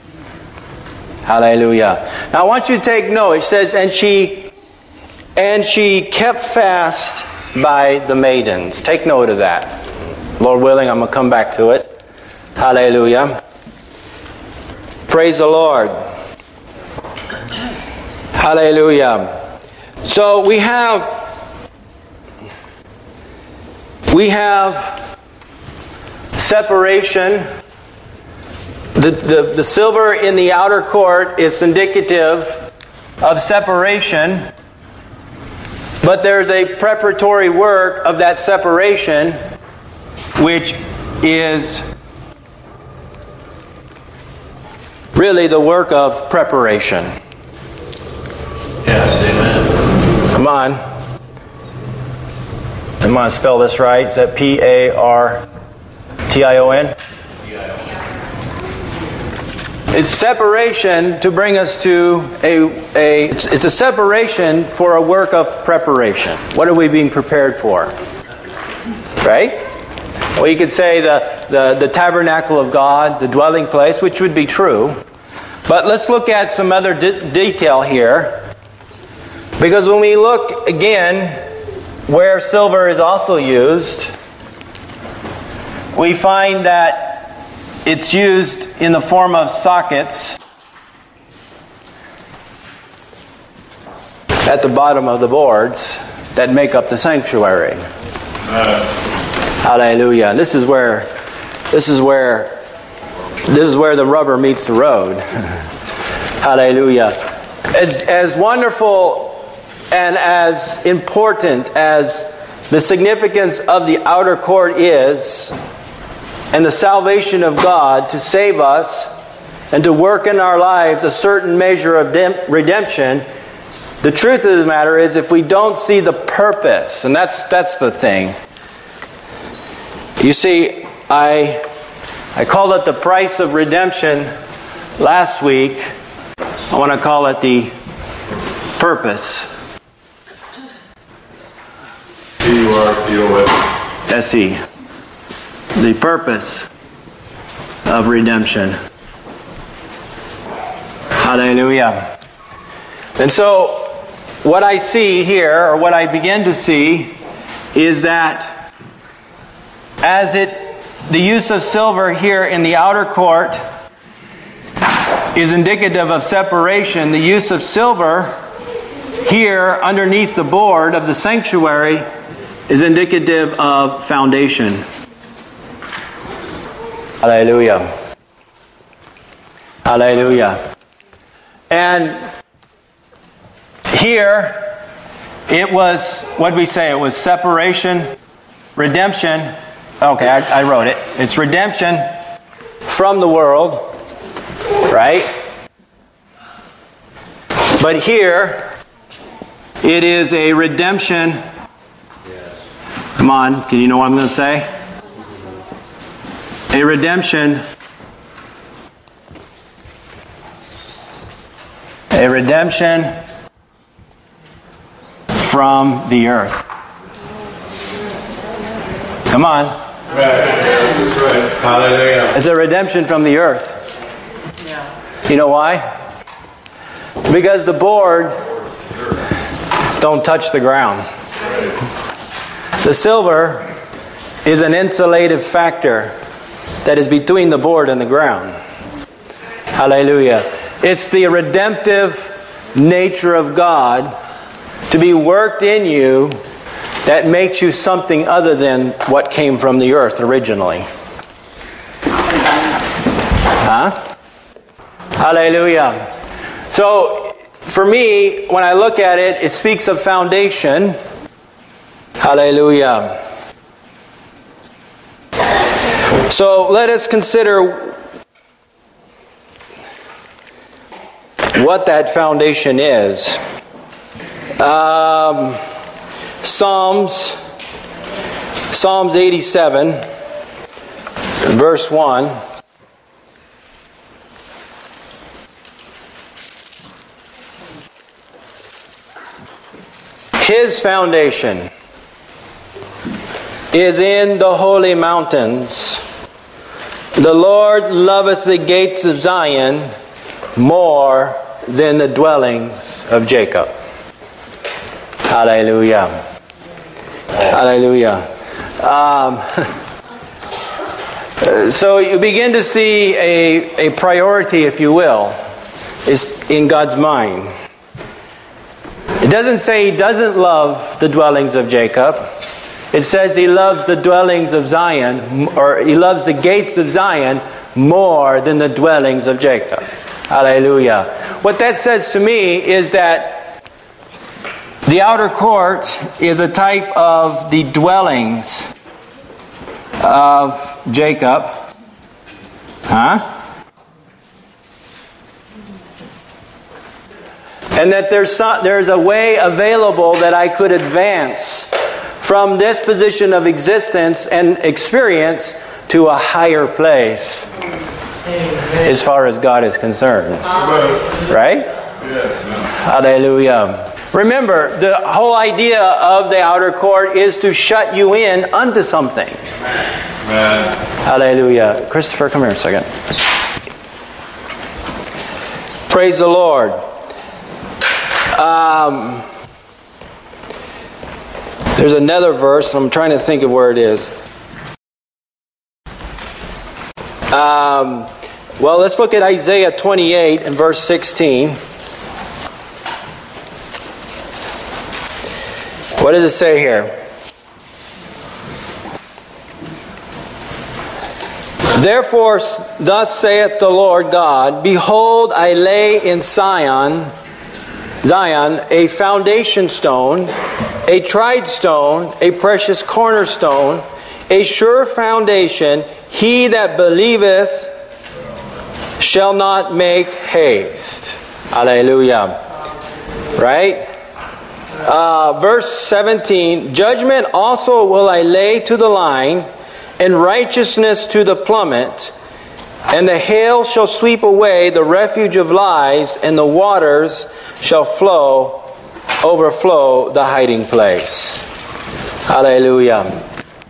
Hallelujah. Now I want you to take note. It says, and she and she kept fast by the maidens. Take note of that. Lord willing, I'm going to come back to it. Hallelujah. Praise the Lord. Hallelujah. So we have we have separation. The, the, the silver in the outer court is indicative of separation, but there's a preparatory work of that separation, which is really the work of preparation. Yes, amen. Come on. Am I spell this right? Is that P A R T I O N? It's separation to bring us to a, a it's, it's a separation for a work of preparation. What are we being prepared for? Right? Well, you could say the, the, the tabernacle of God, the dwelling place, which would be true. But let's look at some other de- detail here. Because when we look again where silver is also used, we find that it's used in the form of sockets at the bottom of the boards that make up the sanctuary. Uh, Hallelujah. This is where this is where this is where the rubber meets the road. Hallelujah. As as wonderful and as important as the significance of the outer court is, and the salvation of God to save us and to work in our lives a certain measure of redemption, the truth of the matter is if we don't see the purpose, and that's that's the thing. You see, I I called it the price of redemption last week. I want to call it the purpose. P U R P O S. S E. The purpose of redemption. Hallelujah. And so, what I see here, or what I begin to see, is that as it, the use of silver here in the outer court is indicative of separation, the use of silver here underneath the board of the sanctuary is indicative of foundation. Hallelujah. Hallelujah. And here, it was, what did we say? It was separation, redemption. Okay, I, I wrote it. It's redemption from the world, right? But here, it is a redemption. Come on, can you know what I'm going to say? A redemption, a redemption from the earth. Come on. Right. That's right. Hallelujah. It's a redemption from the earth. You know why? Because the board don't touch the ground. The silver is an insulative factor that is between the board and the ground. Hallelujah. It's the redemptive nature of God to be worked in you that makes you something other than what came from the earth originally. Huh? Hallelujah. So, for me, when I look at it, it speaks of foundation. Hallelujah. So, let us consider what that foundation is. Um, Psalms, Psalms eighty-seven, verse one. His foundation is in the holy mountains. The Lord loveth the gates of Zion more than the dwellings of Jacob. Hallelujah. Hallelujah. Um, so you begin to see a, a priority, if you will, is in God's mind. It doesn't say He doesn't love the dwellings of Jacob. It says He loves the dwellings of Zion, or He loves the gates of Zion more than the dwellings of Jacob. Hallelujah. What that says to me is that the outer court is a type of the dwellings of Jacob. Huh? And that there's some, there's a way available that I could advance from this position of existence and experience to a higher place. Amen. As far as God is concerned. Right? Yes. Hallelujah. Remember, the whole idea of the outer court is to shut you in unto something. Amen. Hallelujah. Christopher, come here a second. Praise the Lord. Um, there's another verse, and I'm trying to think of where it is. Um, well, let's look at Isaiah twenty-eight and verse sixteen. What does it say here? Therefore, thus saith the Lord God, Behold, I lay in Zion, Zion, a foundation stone, a tried stone, a precious cornerstone, a sure foundation. He that believeth shall not make haste. Hallelujah. Right? Uh, verse seventeen, Judgment also will I lay to the line, and righteousness to the plummet, and the hail shall sweep away the refuge of lies, and the waters shall flow, overflow the hiding place. Hallelujah.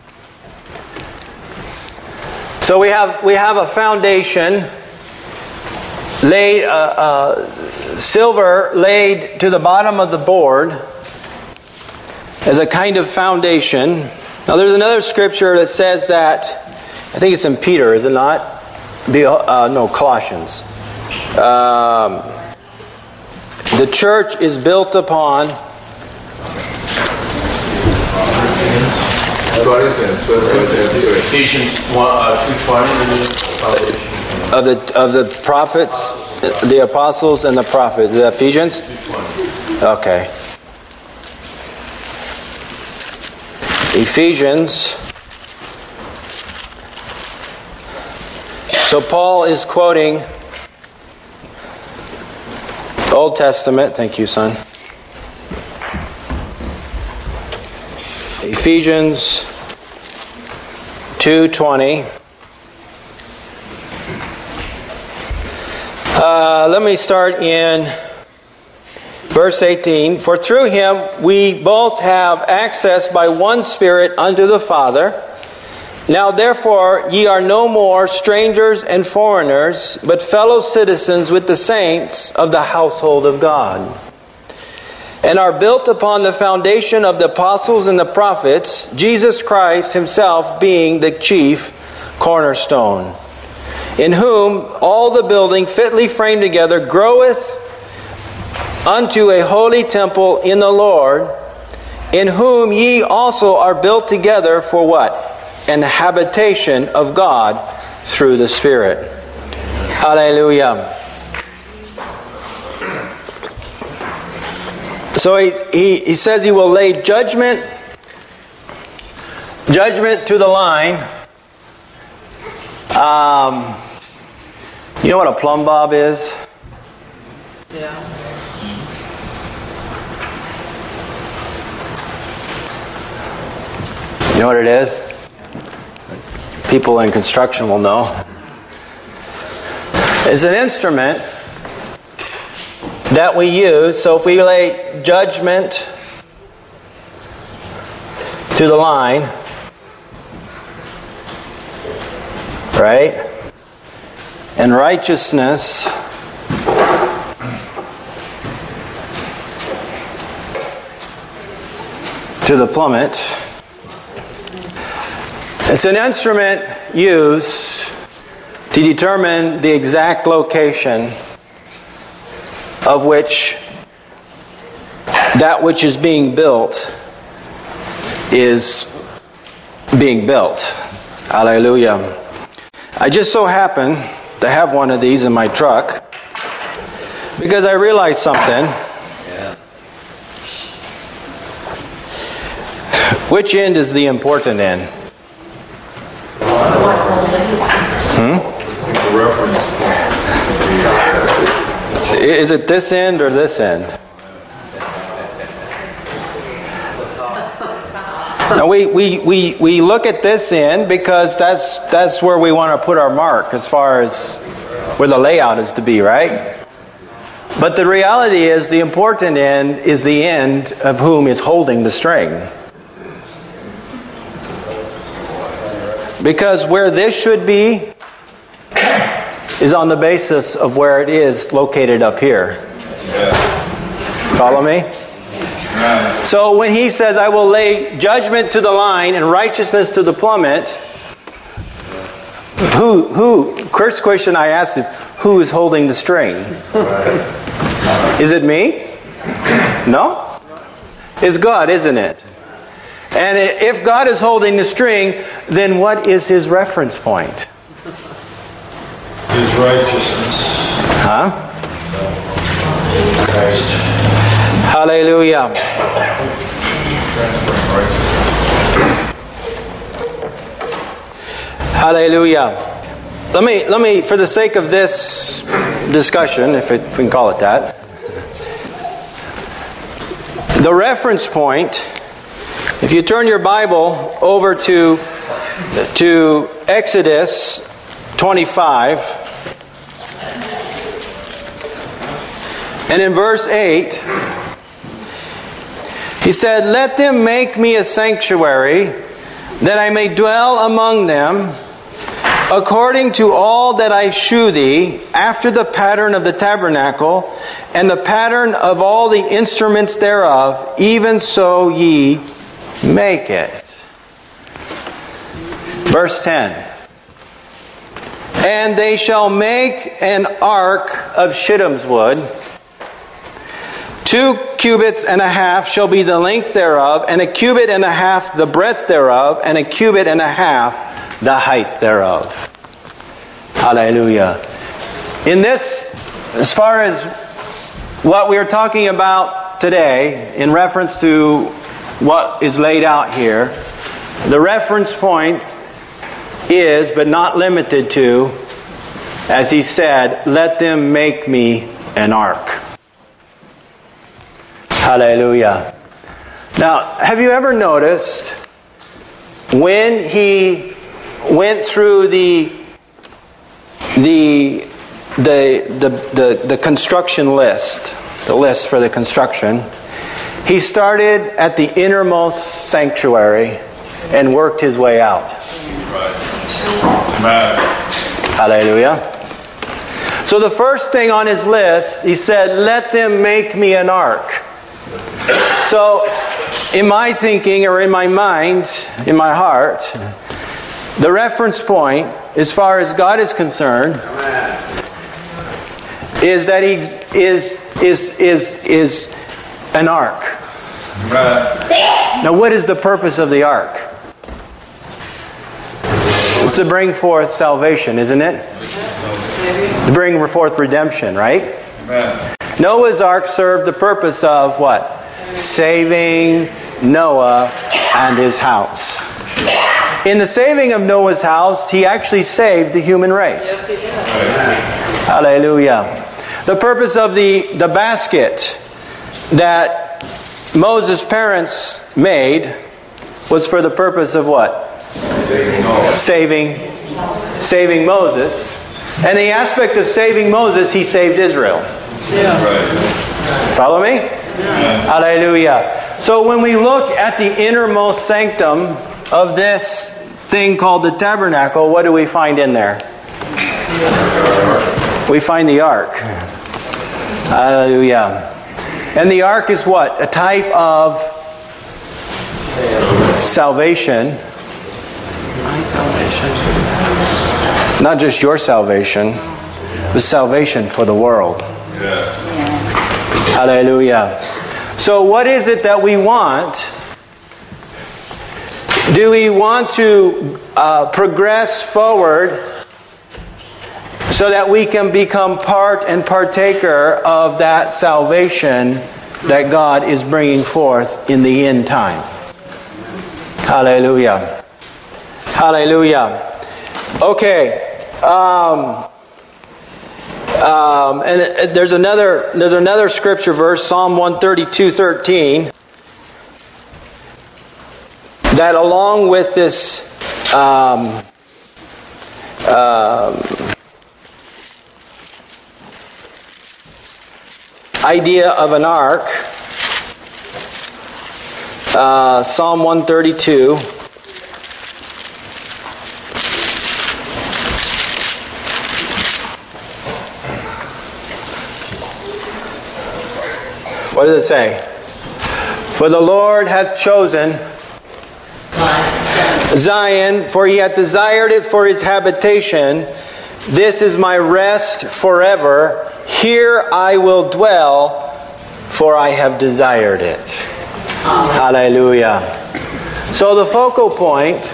So we have we have a foundation laid, uh, uh, silver laid to the bottom of the board as a kind of foundation. Now there's another scripture that says that, I think it's in Peter, is it not? The, uh, no, Colossians. Um, the church is built upon Ephesians two twenty. of the of the prophets, the apostles, and the prophets. Is it Ephesians? Okay. Ephesians. So Paul is quoting the Old Testament. Thank you, son. Ephesians two twenty. Uh, let me start in verse eighteen. For through Him we both have access by one Spirit unto the Father. Now therefore ye are no more strangers and foreigners, but fellow citizens with the saints of the household of God, and are built upon the foundation of the apostles and the prophets, Jesus Christ Himself being the chief cornerstone, in whom all the building fitly framed together groweth unto a holy temple in the Lord, in whom ye also are built together for what? An habitation of God through the Spirit. Hallelujah. So he, he, he says he will lay judgment, judgment to the line. Um, you know what a plumb bob is? Yeah. You know what it is? People in construction will know. It's an instrument that we use. So if we lay judgment to the line, right? And righteousness to the plummet. It's an instrument used to determine the exact location of which that which is being built is being built. Hallelujah. I just so happen to have one of these in my truck because I realized something. Which end is the important end? Hmm? Is it this end or this end? Now we, we, we, we look at this end because that's that's where we want to put our mark as far as where the layout is to be, right? But the reality is the important end is the end of whom is holding the string. Because where this should be is on the basis of where it is located up here. Follow me? So when he says, I will lay judgment to the line and righteousness to the plummet, who, who, first question I asked is, who is holding the string? Is it me? No? It's God, isn't it? And if God is holding the string, then what is His reference point? His righteousness. Huh? Christ. Hallelujah. Hallelujah. Let me, let me, for the sake of this discussion, if, it, if we can call it that, the reference point, if you turn your Bible over to, to Exodus twenty-five, and in verse eight, he said, let them make me a sanctuary, that I may dwell among them, according to all that I shew thee, after the pattern of the tabernacle, and the pattern of all the instruments thereof, even so ye make it. Verse ten. And they shall make an ark of shittim's wood. Two cubits and a half shall be the length thereof, and a cubit and a half the breadth thereof, and a cubit and a half the height thereof. Hallelujah. In this, as far as what we are talking about today, in reference to what is laid out here, the reference point is, but not limited to, as he said, let them make me an ark. Hallelujah. Now, have you ever noticed when he went through the the the the the, the construction list, the list for the construction, he started at the innermost sanctuary and worked his way out. Right. Hallelujah. So the first thing on his list, he said, let them make me an ark. So, in my thinking or in my mind, in my heart, The reference point, as far as God is concerned, is that He is is is is an ark. Now, what is the purpose of the ark? It's to bring forth salvation, isn't it? To bring forth redemption, right? Noah's ark served the purpose of what? Saving Noah and his house. In the saving of Noah's house, he actually saved the human race. Hallelujah. The purpose of the, the basket that Moses' parents made was for the purpose of what? Saving, saving Moses. And the aspect of saving Moses, he saved Israel. Follow me? Hallelujah. So when we look at the innermost sanctum of this thing called the tabernacle, what do we find in there? We find the ark. Hallelujah. And the ark is what? A type of salvation. My salvation. Not just your salvation, but salvation for the world. Hallelujah. So what is it that we want? Do we want to uh, progress forward so that we can become part and partaker of that salvation that God is bringing forth in the end time? Hallelujah. Hallelujah. Okay. Um, um, and there's another there's another scripture verse, Psalm one thirty-two thirteen, that along with this um, um, idea of an ark, uh, Psalm one thirty-two. What does it say? For the Lord hath chosen Zion, for He hath desired it for His habitation. This is my rest forever. Here I will dwell, for I have desired it. Hallelujah. So the focal point,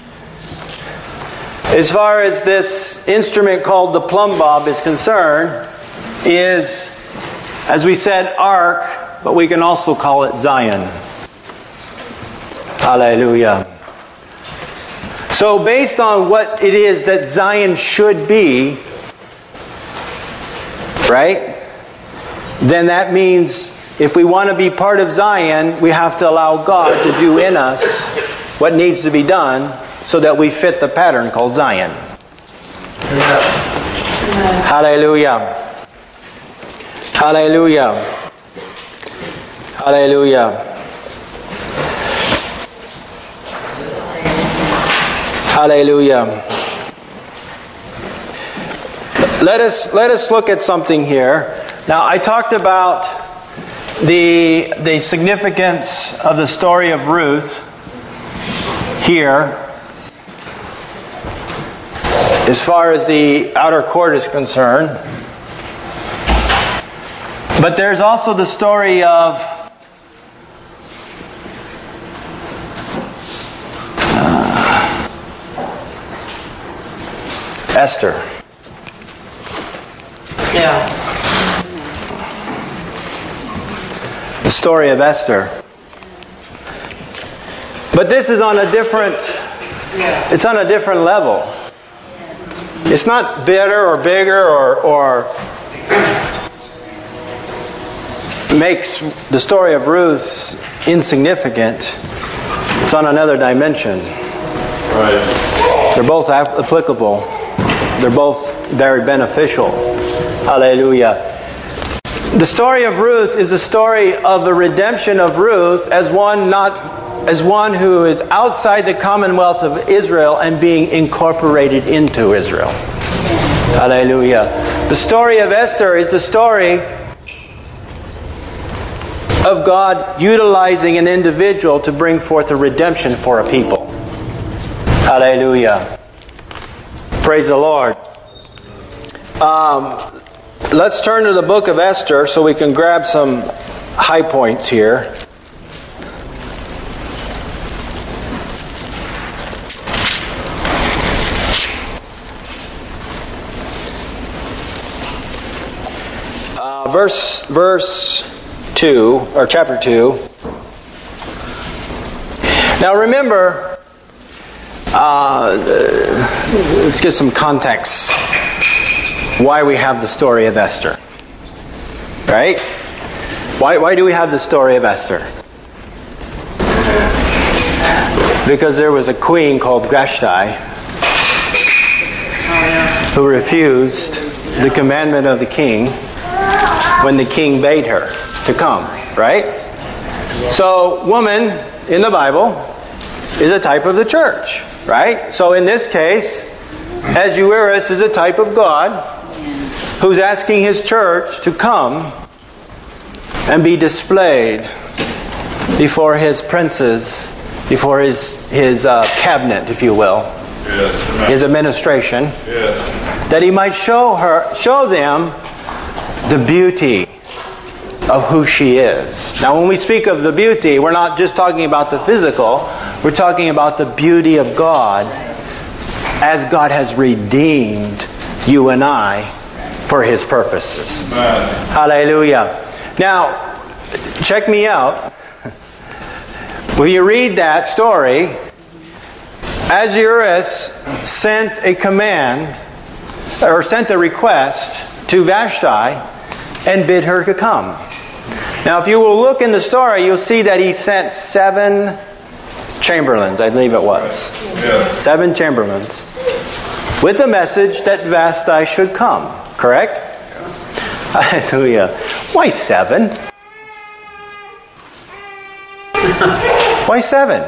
as far as this instrument called the plumb bob is concerned, is, as we said, ark, but we can also call it Zion. Hallelujah. So based on what it is that Zion should be, right? Then that means if we want to be part of Zion, we have to allow God to do in us what needs to be done so that we fit the pattern called Zion. Hallelujah. Hallelujah. Hallelujah. Hallelujah. Let us let us look at something here. Now, I talked about the the significance of the story of Ruth here as far as the outer court is concerned. But there's also the story of uh, Esther. Yeah. The story of Esther. But this is on a different, it's on a different level. It's not better or bigger or, or makes the story of Ruth insignificant. It's on another dimension. Right. They're both applicable. They're both very beneficial. Hallelujah. The story of Ruth is the story of the redemption of Ruth as one not as one who is outside the commonwealth of Israel and being incorporated into Israel. Hallelujah. The story of Esther is the story of God utilizing an individual to bring forth a redemption for a people. Hallelujah. Praise the Lord. Um, let's turn to the book of Esther so we can grab some high points here. Uh, verse, verse two, or chapter two. Now remember, uh, let's give some context why we have the story of Esther. Right? Why, why do we have the story of Esther? Because there was a queen called Vashti who refused the commandment of the king when the king bade her to come. Right? So, woman in the Bible is a type of the church. Right? So in this case, Ahasuerus is a type of God who's asking his church to come and be displayed before his princes, before his his uh, cabinet, if you will, yes, his administration, yes, that he might show her, show them the beauty of who she is. Now, when we speak of the beauty, we're not just talking about the physical. We're talking about the beauty of God as God has redeemed you and I for His purposes. Amen. Hallelujah. Now, check me out. When you read that story, Ahasuerus sent a command, or sent a request to Vashti and bid her to come. Now, if you will look in the story, you'll see that he sent seven chamberlains, I believe it was. Yeah. Seven chamberlains with the message that Vashti should come. Correct? Hallelujah. Why seven? Why seven?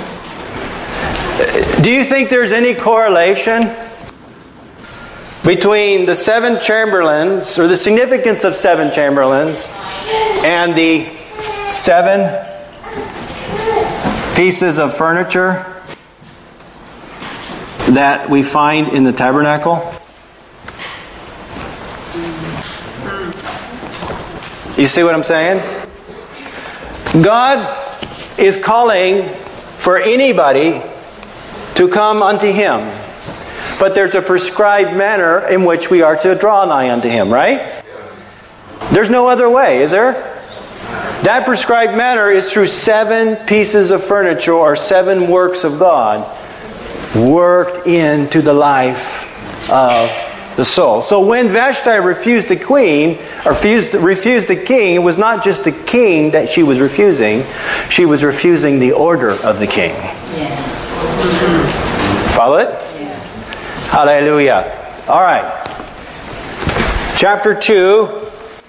Do you think there's any correlation between the seven chamberlains, or the significance of seven chamberlains, and the seven pieces of furniture that we find in the tabernacle? You see what I'm saying? God is calling for anybody to come unto Him. But there's a prescribed manner in which we are to draw nigh unto Him, right? There's no other way, is there? That prescribed manner is through seven pieces of furniture or seven works of God worked into the life of the soul. So when Vashti refused the queen, or refused, refused the king, it was not just the king that she was refusing. She was refusing the order of the king. Yes. Follow it? Yes. Hallelujah. All right. Chapter two.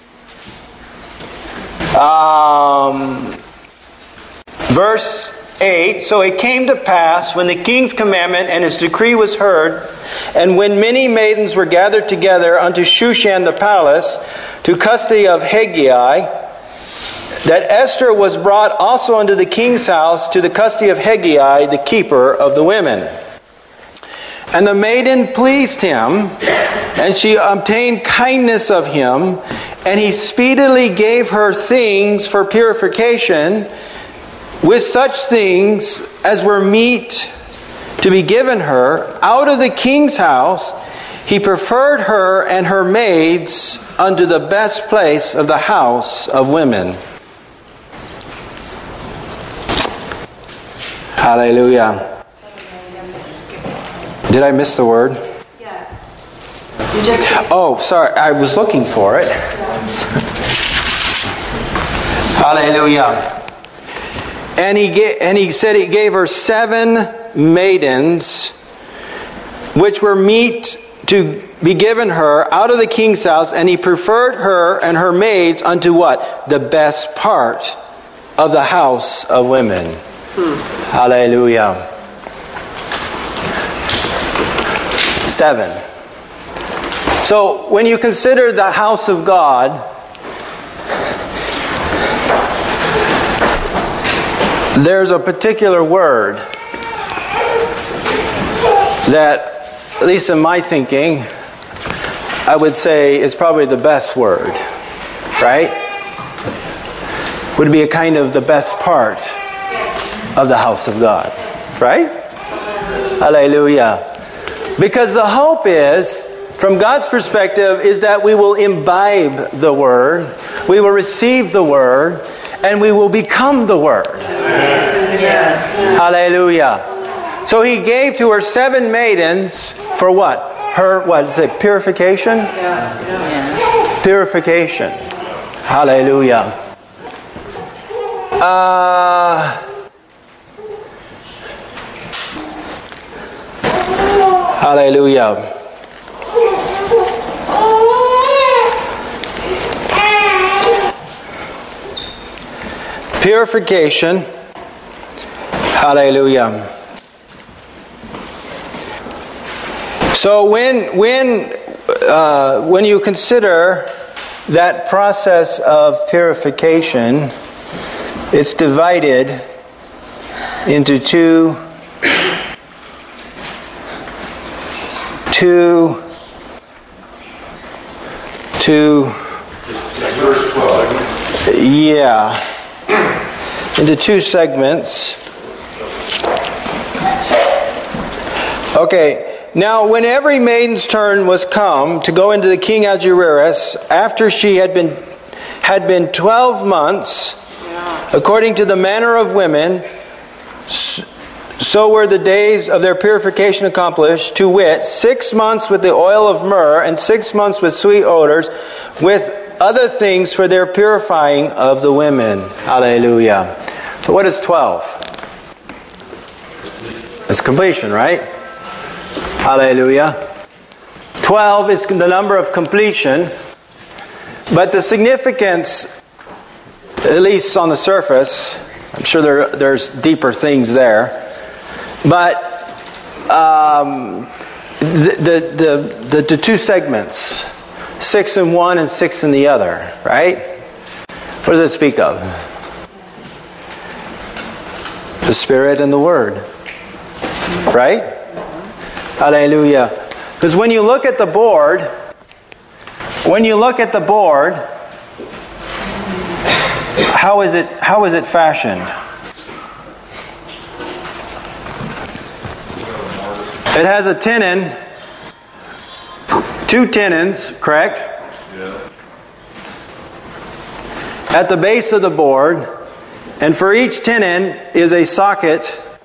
Um, verse eight. So it came to pass, when the king's commandment and his decree was heard, and when many maidens were gathered together unto Shushan the palace, to custody of Hegai, that Esther was brought also unto the king's house, to the custody of Hegai, the keeper of the women. And the maiden pleased him, and she obtained kindness of him, and he speedily gave her things for purification, with such things as were meet to be given her. Out of the king's house he preferred her and her maids unto the best place of the house of women. Hallelujah. Did I miss the word? Yeah. You just Oh, sorry. I was looking for it. Hallelujah. And he ga- and he said he gave her seven maidens, which were meet to be given her out of the king's house, and he preferred her and her maids unto what? The best part of the house of women. Hmm. Hallelujah. Seven. So when you consider the house of God, there's a particular word that, at least in my thinking, I would say is probably the best word, right? Would be a kind of the best part of the house of God, right? Hallelujah. Because the hope is, from God's perspective, is that we will imbibe the Word, we will receive the Word, and we will become the Word. Yeah. Hallelujah. So He gave to her seven maidens for what? Her, what is it, purification? Yeah. Yeah. Purification. Hallelujah. Uh... Hallelujah. Purification. Hallelujah. So when when uh, when you consider that process of purification, it's divided into two two two yeah into two segments. Okay. Now, when every maiden's turn was come to go into the king Ahasuerus, after she had been had been twelve months, yeah. according to the manner of women, so were the days of their purification accomplished, to wit, six months with the oil of myrrh, and six months with sweet odors, with other things for their purifying of the women. Hallelujah. So what is twelve? It's completion, right? Hallelujah. Twelve is the number of completion, but the significance, at least on the surface, I'm sure there, there's deeper things there, but um, the, the, the, the, the two segments, six in one and six in the other, right? What does it speak of? The Spirit and the Word, right? Hallelujah. Because when you look at the board, when you look at the board, how is it, how is it fashioned? It has a tenon, two tenons, correct? Yeah. At the base of the board, and for each tenon is a socket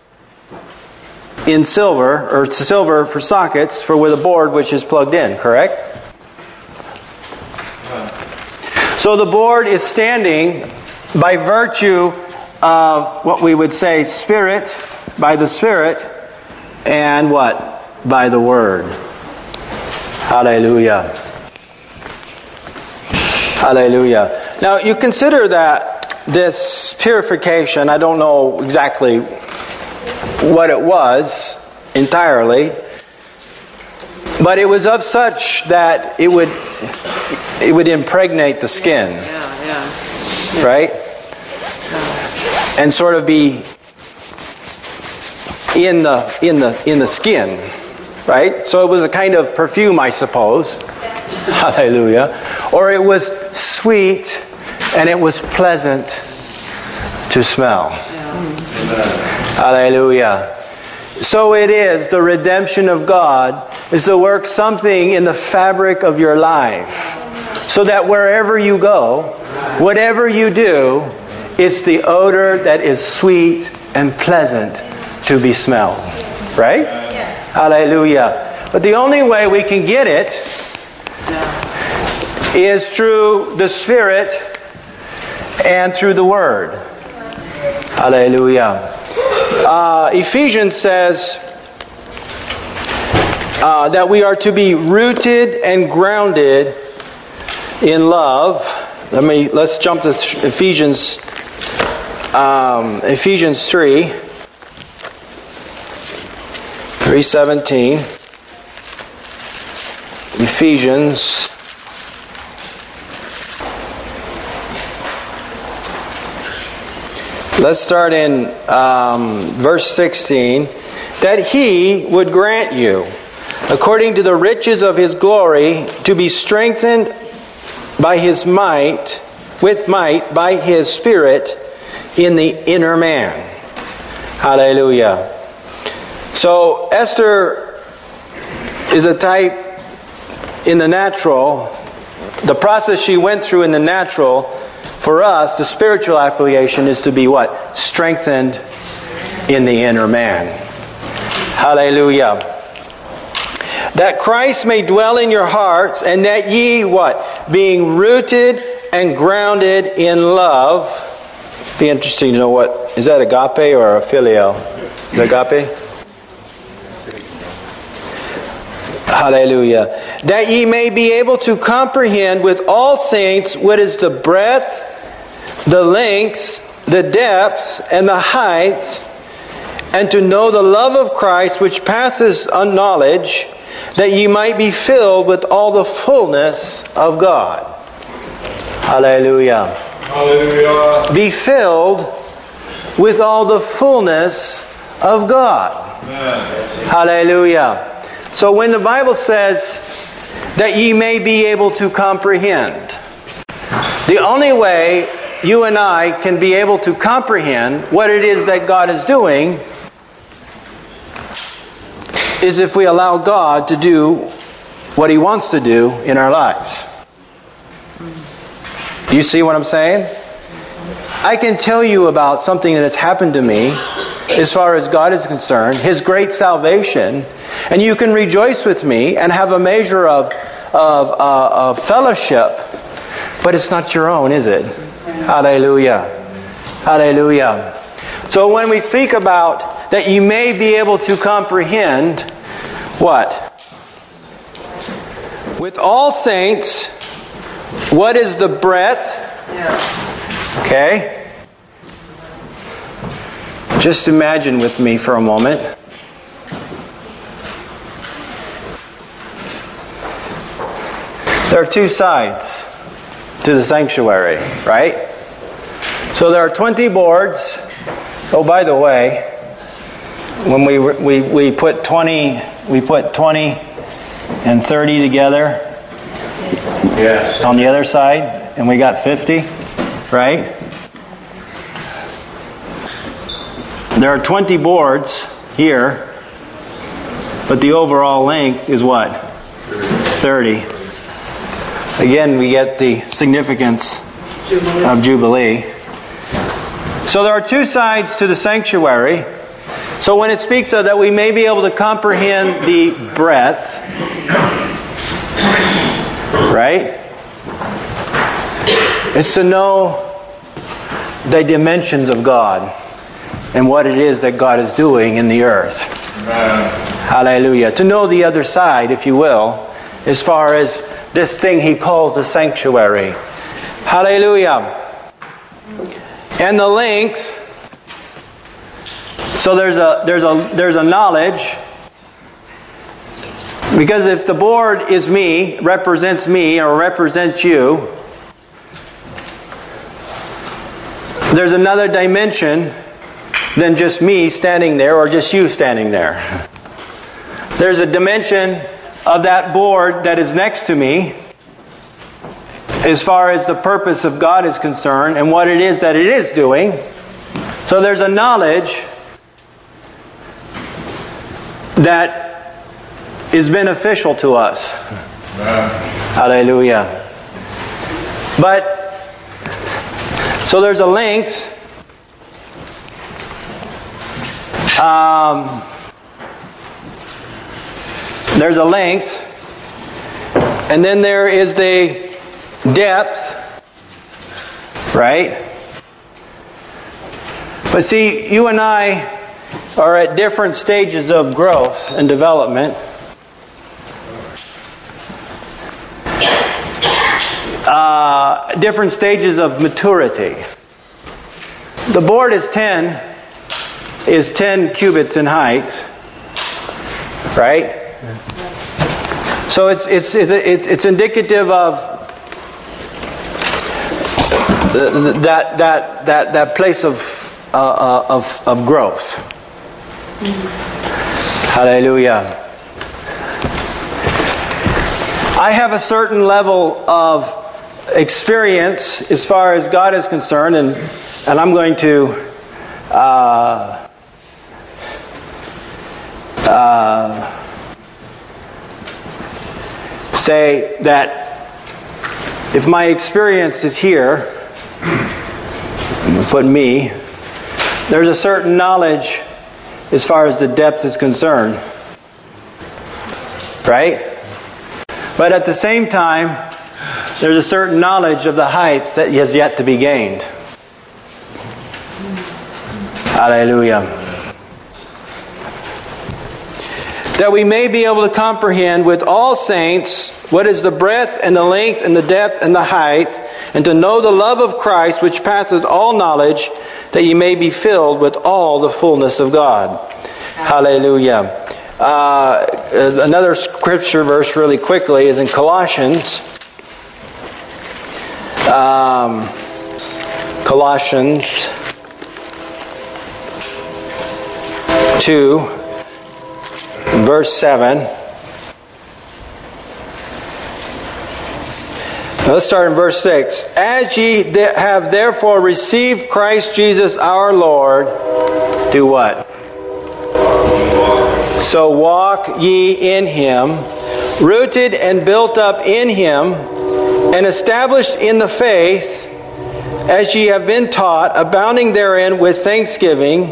in silver, or silver for sockets, for with a board which is plugged in, correct? So the board is standing by virtue of what we would say Spirit, by the Spirit, and what? By the Word. Hallelujah. Hallelujah. Now you consider that this purification, I don't know exactly what it was entirely, but it was of such that it would it would impregnate the skin, yeah, yeah. right? Yeah. And sort of be in the in the in the skin, right? So it was a kind of perfume, I suppose. Hallelujah. Or it was sweet and it was pleasant to smell. Yeah. Hallelujah. So it is, the redemption of God is to work something in the fabric of your life, so that wherever you go, whatever you do, it's the odor that is sweet and pleasant to be smelled. Right? Yes. Hallelujah. But the only way we can get it is through the Spirit and through the Word. Hallelujah. Uh, Ephesians says uh, that we are to be rooted and grounded in love. Let me let's jump to Ephesians um, Ephesians three three seventeen. Ephesians. Let's start in um, verse sixteen. that He would grant you, according to the riches of His glory, to be strengthened by His might, with might, by His Spirit, in the inner man. Hallelujah. So Esther is a type in the natural. The process she went through in the natural, for us, the spiritual application is to be what? Strengthened in the inner man. Hallelujah. That Christ may dwell in your hearts, and that ye, what? Being rooted and grounded in love. Be interesting to know what, is that agape or a phileo? Is it agape? Hallelujah. That ye may be able to comprehend with all saints what is the breadth, the length, the depth, and the height, and to know the love of Christ which passes knowledge, that ye might be filled with all the fullness of God. Hallelujah. Hallelujah. Be filled with all the fullness of God. Amen. Hallelujah. So when the Bible says that ye may be able to comprehend, the only way you and I can be able to comprehend what it is that God is doing is if we allow God to do what He wants to do in our lives. Do you see what I'm saying? I can tell you about something that has happened to me as far as God is concerned, His great salvation, and you can rejoice with me and have a measure of, of, uh, of fellowship, but it's not your own, is it? Hallelujah. Hallelujah. So when we speak about that you may be able to comprehend, what? With all saints, what is the breadth? Okay. Just imagine with me for a moment. There are two sides to the sanctuary, right? So there are twenty boards. Oh, by the way, when we we we put twenty we put twenty and thirty together. Yes. On the other side, and we got fifty, right? There are twenty boards here, but the overall length is what? thirty. Again, we get the significance Jubilee. of Jubilee. So there are two sides to the sanctuary. So when it speaks of that we may be able to comprehend the breadth, right? It's to know the dimensions of God and what it is that God is doing in the earth. Amen. Hallelujah. To know the other side, if you will, as far as this thing He calls the sanctuary. Hallelujah. And the length. So there's a there's a there's a knowledge. Because if the board is me, represents me, or represents you, there's another dimension than just me standing there or just you standing there. There's a dimension of that board that is next to me as far as the purpose of God is concerned and what it is that it is doing. So there's a knowledge that is beneficial to us. Amen. Hallelujah. But, so there's a length. Um, there's a length. And then there is the depth. Right? But see, you and I are at different stages of growth and development. Uh, different stages of maturity. The board is ten is ten cubits in height, right? So it's it's it's it's, it's indicative of that that that that place of uh, of of growth. Hallelujah. I have a certain level of experience as far as God is concerned, and and I'm going to uh, uh, say that if my experience is here, put me, there's a certain knowledge as far as the depth is concerned. Right? But at the same time, there's a certain knowledge of the heights that has yet to be gained. Hallelujah. That we may be able to comprehend with all saints what is the breadth and the length and the depth and the height, and to know the love of Christ which passes all knowledge, that ye may be filled with all the fullness of God. Hallelujah. Uh, another scripture verse really quickly is in Colossians. Um, Colossians two, verse seven. Now let's start in verse six. As ye have therefore received Christ Jesus our Lord, do what? So walk ye in Him, rooted and built up in Him, and established in the faith, as ye have been taught, abounding therein with thanksgiving.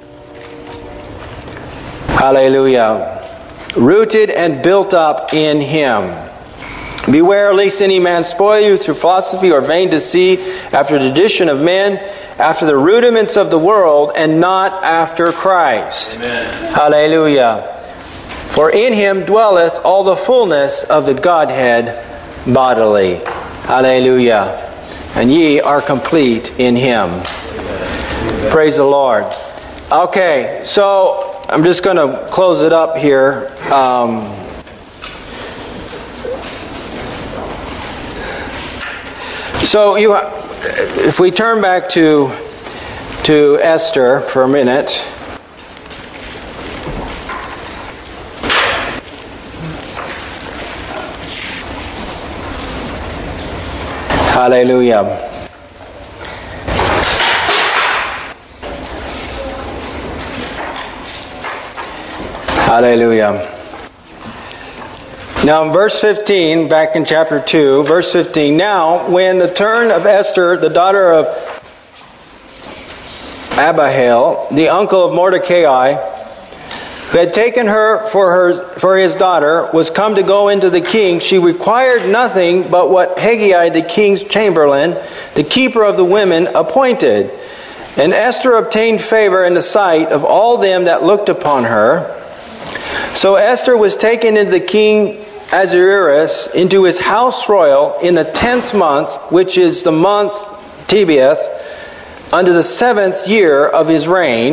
Hallelujah. Rooted and built up in Him. Beware lest any man spoil you through philosophy or vain deceit, after the tradition of men, after the rudiments of the world, and not after Christ. Amen. Hallelujah. For in Him dwelleth all the fullness of the Godhead bodily. Hallelujah. And ye are complete in Him. Amen. Praise the Lord. Okay, so I'm just going to close it up here. Um, so you, if we turn back to to Esther for a minute. Hallelujah. Hallelujah. Now in verse fifteen, back in chapter two, verse fifteen, now when the turn of Esther, the daughter of Abihail, the uncle of Mordecai, who had taken her for her for his daughter, was come to go into the king, she required nothing but what Hegai, the king's chamberlain, the keeper of the women, appointed. And Esther obtained favor in the sight of all them that looked upon her. So Esther was taken into the king Ahasuerus into his house royal in the tenth month, which is the month Tebeth, unto the seventh year of his reign.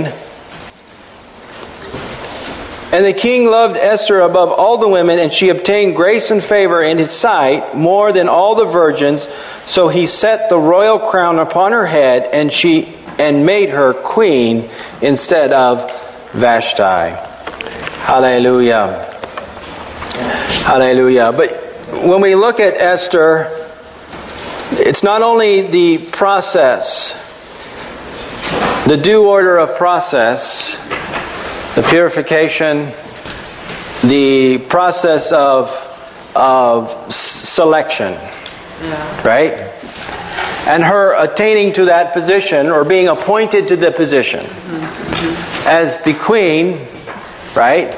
And the king loved Esther above all the women, and she obtained grace and favor in his sight more than all the virgins. So he set the royal crown upon her head, and she and made her queen instead of Vashti. Hallelujah. Hallelujah. But when we look at Esther, it's not only the process, the due order of process, the purification, the process of of selection, Yeah. right? And her attaining to that position, or being appointed to the position Mm-hmm. as the queen, right?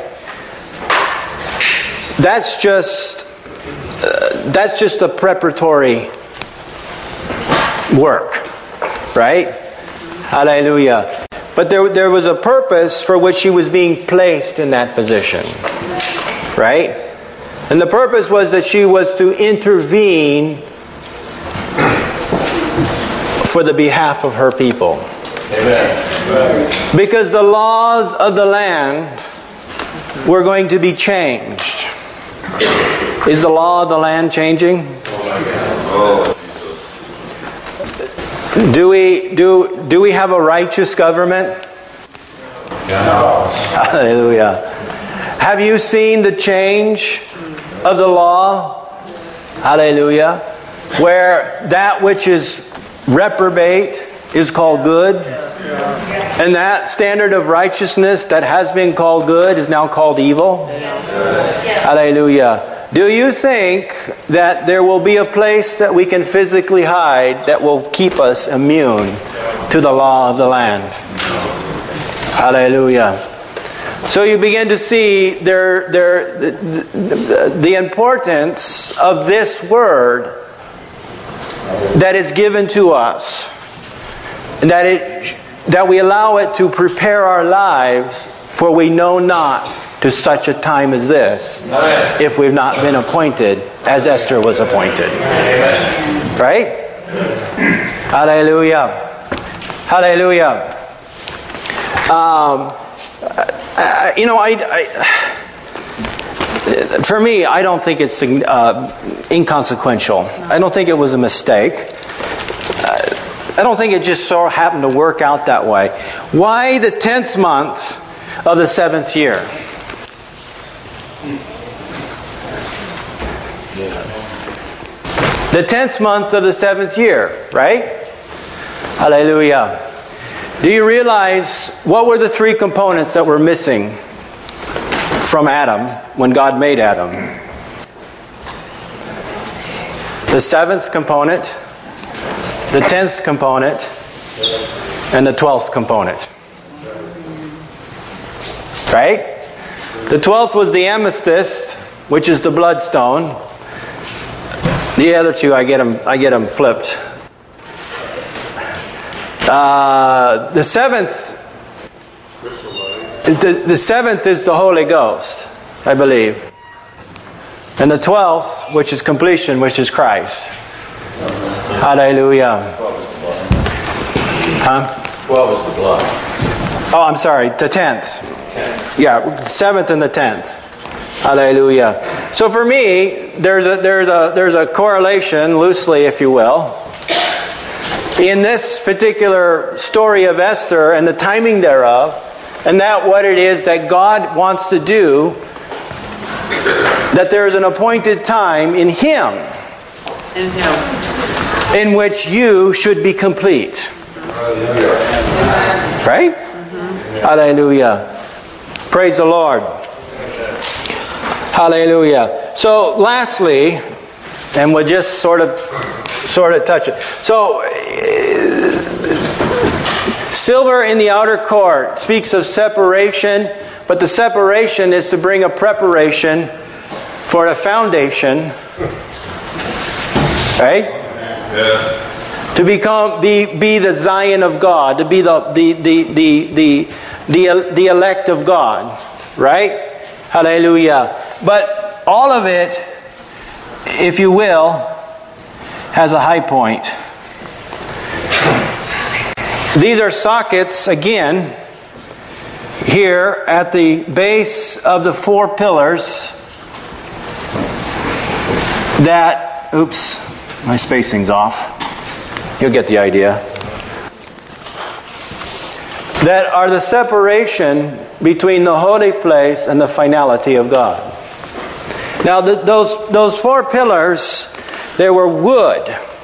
That's just uh, that's just a preparatory work, right? Hallelujah. But there, there was a purpose for which she was being placed in that position. Right? And the purpose was that she was to intervene for the behalf of her people. Amen. Because the laws of the land were going to be changed. Is the law of the land changing? Oh. Do we do do we have a righteous government? No. Hallelujah. Have you seen the change of the law? Hallelujah. Where that which is reprobate is called good. And that standard of righteousness that has been called good is now called evil. Hallelujah. Do you think that there will be a place that we can physically hide that will keep us immune to the law of the land? Hallelujah. So you begin to see there, there, the, the, the importance of this word that is given to us. And that, it, that we allow it to prepare our lives, for we know not to such a time as this, Amen. If we've not been appointed as Esther was appointed. Amen. Right? Hallelujah. Hallelujah. Um, uh, you know, I, I, for me, I don't think it's uh, inconsequential. I don't think it was a mistake. Uh, I don't think it just so happened to work out that way. Why the tenth month of the seventh year? The tenth month of the seventh year, right? Hallelujah. Do you realize what were the three components that were missing from Adam when God made Adam? The seventh component, the tenth component, and the twelfth component. Right? The twelfth was the amethyst, which is the bloodstone. The other two, I get them, I get them flipped. Uh, the seventh, the, the seventh is the Holy Ghost, I believe. And the twelfth, which is completion, which is Christ. Hallelujah. Huh? Twelve is the blood. Oh, I'm sorry, the tenth. Yeah, seventh and the tenth. Hallelujah. So for me, there's a there's a there's a correlation, loosely, if you will, in this particular story of Esther and the timing thereof, and that what it is that God wants to do, that there is an appointed time in Him, In Him. in which you should be complete. Right? Mm-hmm. Hallelujah. Praise the Lord. Hallelujah. So, lastly, and we'll just sort of, sort of touch it. So, uh, silver in the outer court speaks of separation, but the separation is to bring a preparation for a foundation, right? Yeah. To become, be, be the Zion of God, to be the the the the the the, the elect of God, right? Hallelujah. But all of it, if you will, has a high point. These are sockets, again, here at the base of the four pillars that, oops, my spacing's off. You'll get the idea. That are the separation between the holy place and the finality of God. Now, the, those those four pillars, they were wood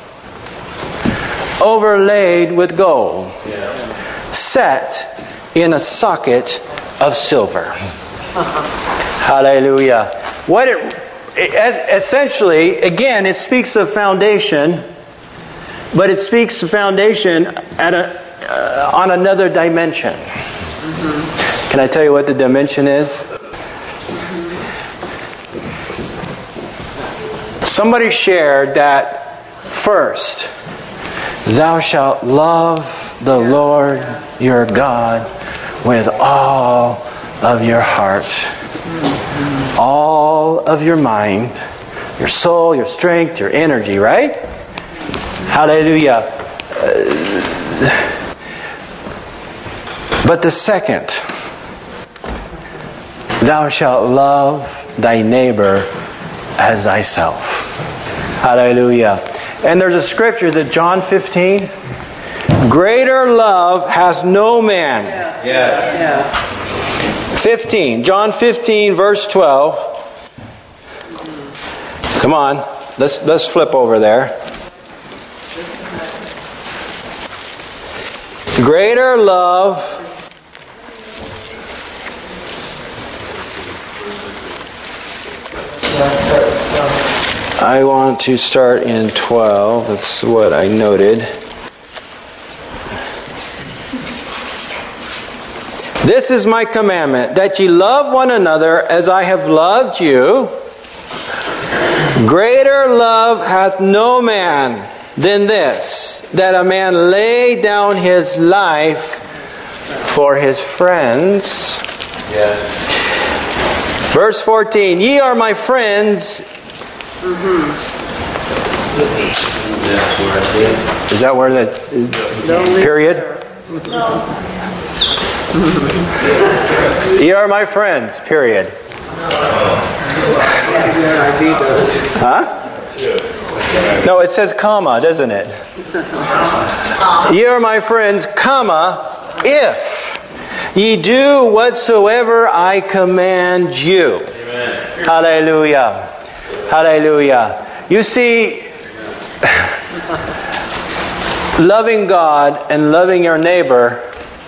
overlaid with gold, yeah. Set in a socket of silver. Hallelujah. What it, it essentially, again, it speaks of foundation, but it speaks of foundation at a uh, on another dimension. Mm-hmm. Can I tell you what the dimension is? Somebody shared that first, thou shalt love the Lord your God with all of your heart, all of your mind, your soul, your strength, your energy, right? Hallelujah. Uh, but the second, thou shalt love thy neighbor as thyself. Hallelujah. And there's a scripture that John fifteen, greater love has no man Yeah. Yeah. fifteen. John fifteen, verse twelve. Come on. Let's, let's flip over there. Greater love I want to start in twelve. That's what I noted. This is my commandment, that ye love one another as I have loved you. Greater love hath no man than this, that a man lay down his life for his friends. Yeah. Verse fourteen, ye are my friends. Mm-hmm. Is that where the period? Ye are my friends, period. Huh? No, it says comma, doesn't it? Ye are my friends, comma, if ye do whatsoever I command you. Amen. Hallelujah. Hallelujah. You see, loving God and loving your neighbor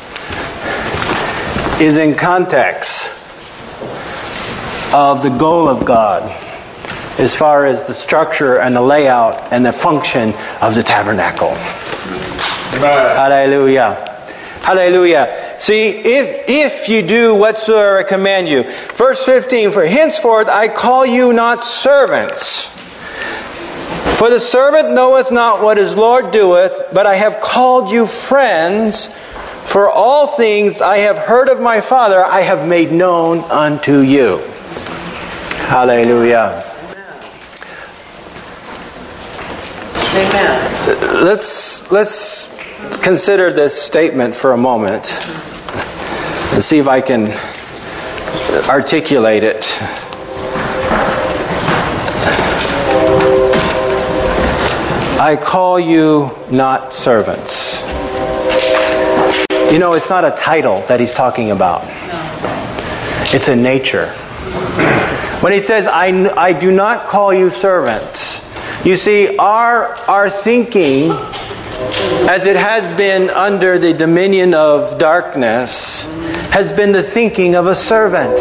is in context of the goal of God as far as the structure and the layout and the function of the tabernacle. Hallelujah. Hallelujah. See, if if you do whatsoever I command you. Verse fifteen, for henceforth I call you not servants. For the servant knoweth not what his Lord doeth, but I have called you friends. For all things I have heard of my Father, I have made known unto you. Hallelujah. Amen. Let's let's consider this statement for a moment and see if I can articulate it. I call you not servants. You know, it's not a title that he's talking about. It's a nature. When he says, I, I do not call you servants, you see, our, our thinking, as it has been under the dominion of darkness, has been the thinking of a servant.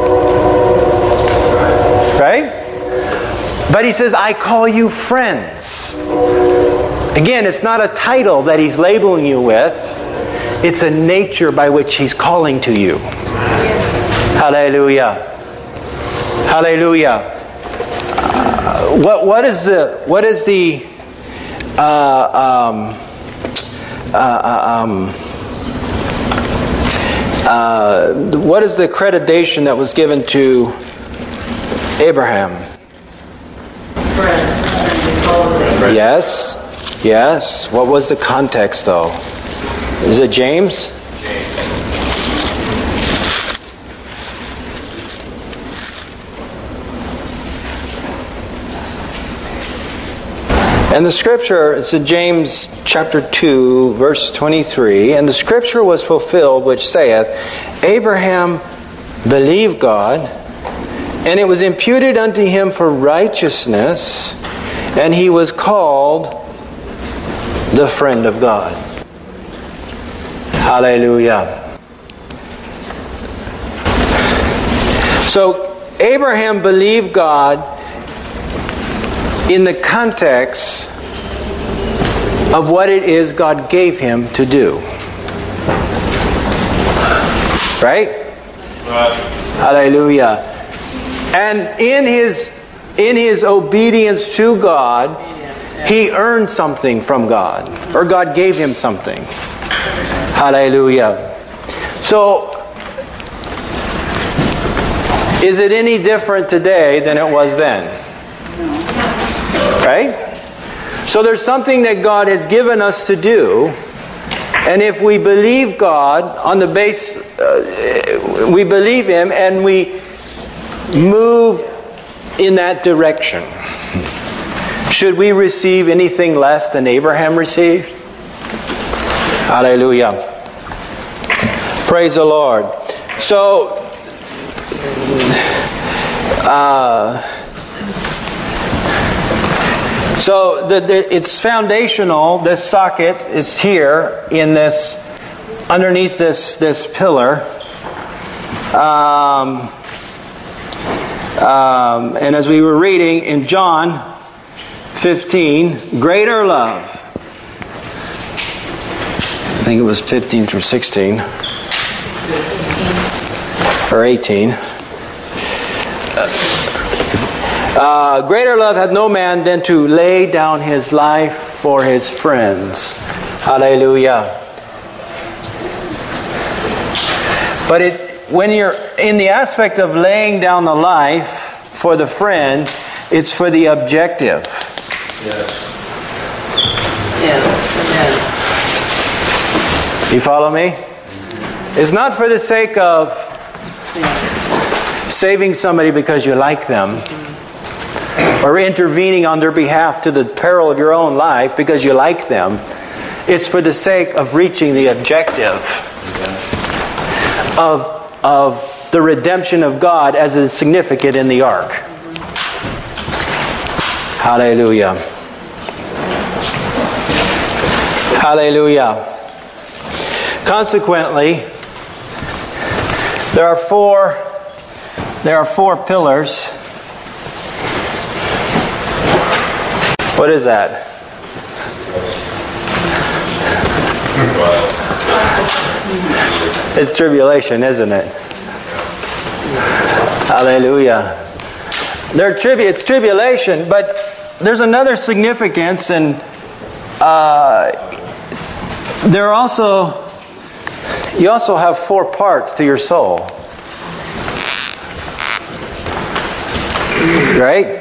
Right? But he says, I call you friends. Again, it's not a title that he's labeling you with. It's a nature by which he's calling to you. Hallelujah. Hallelujah. Uh, what what is the what is the uh, um, uh, um, uh, what is the accreditation that was given to Abraham? Yes, yes. What was the context, though? Is it James? And the scripture, it's in James chapter two, verse twenty-three, and the scripture was fulfilled which saith, Abraham believed God, and it was imputed unto him for righteousness, and he was called the friend of God. Hallelujah. So, Abraham believed God in the context of what it is God gave him to do. Right? Right. Hallelujah. And in his in his obedience to God, he earned something from God. Or God gave him something. Hallelujah. So, is it any different today than it was then? Right? So there's something that God has given us to do, and if we believe God on the base, uh, we believe Him and we move in that direction. Should we receive anything less than Abraham received? Hallelujah. Praise the Lord. So, Uh, so the, the, it's foundational. This socket is here in this, underneath this this pillar. Um, um, and as we were reading in John fifteen, greater love. I think it was fifteen through sixteen. Or eighteen. Uh, greater love hath no man than to lay down his life for his friends. Hallelujah. But it, when you're in the aspect of laying down the life for the friend, it's for the objective. Yes. Yes. Amen. You follow me? It's not for the sake of saving somebody because you like them, or intervening on their behalf to the peril of your own life because you like them. It's for the sake of reaching the objective of, of the redemption of God as is significant in the ark. Hallelujah. Hallelujah. Consequently, there are four there are four pillars. What is that? It's tribulation, isn't it? Hallelujah. They're tribu- it's tribulation, but there's another significance, and uh, there are also you also have four parts to your soul. Right?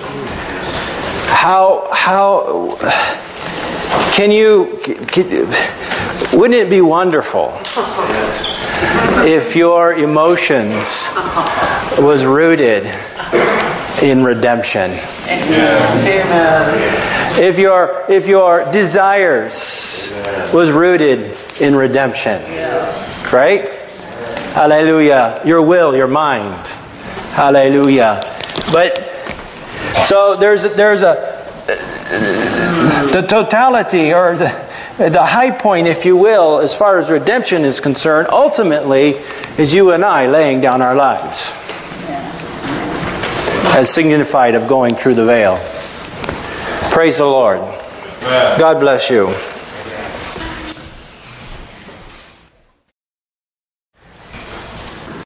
How how can you can, wouldn't it be wonderful if your emotions was rooted in redemption? Amen. If your if your desires was rooted in redemption. Right? Hallelujah. Your will, your mind. Hallelujah. But so there's there's a the totality, or the the high point, if you will, as far as redemption is concerned, ultimately is you and I laying down our lives, as signified of going through the veil. Praise the Lord. God bless you.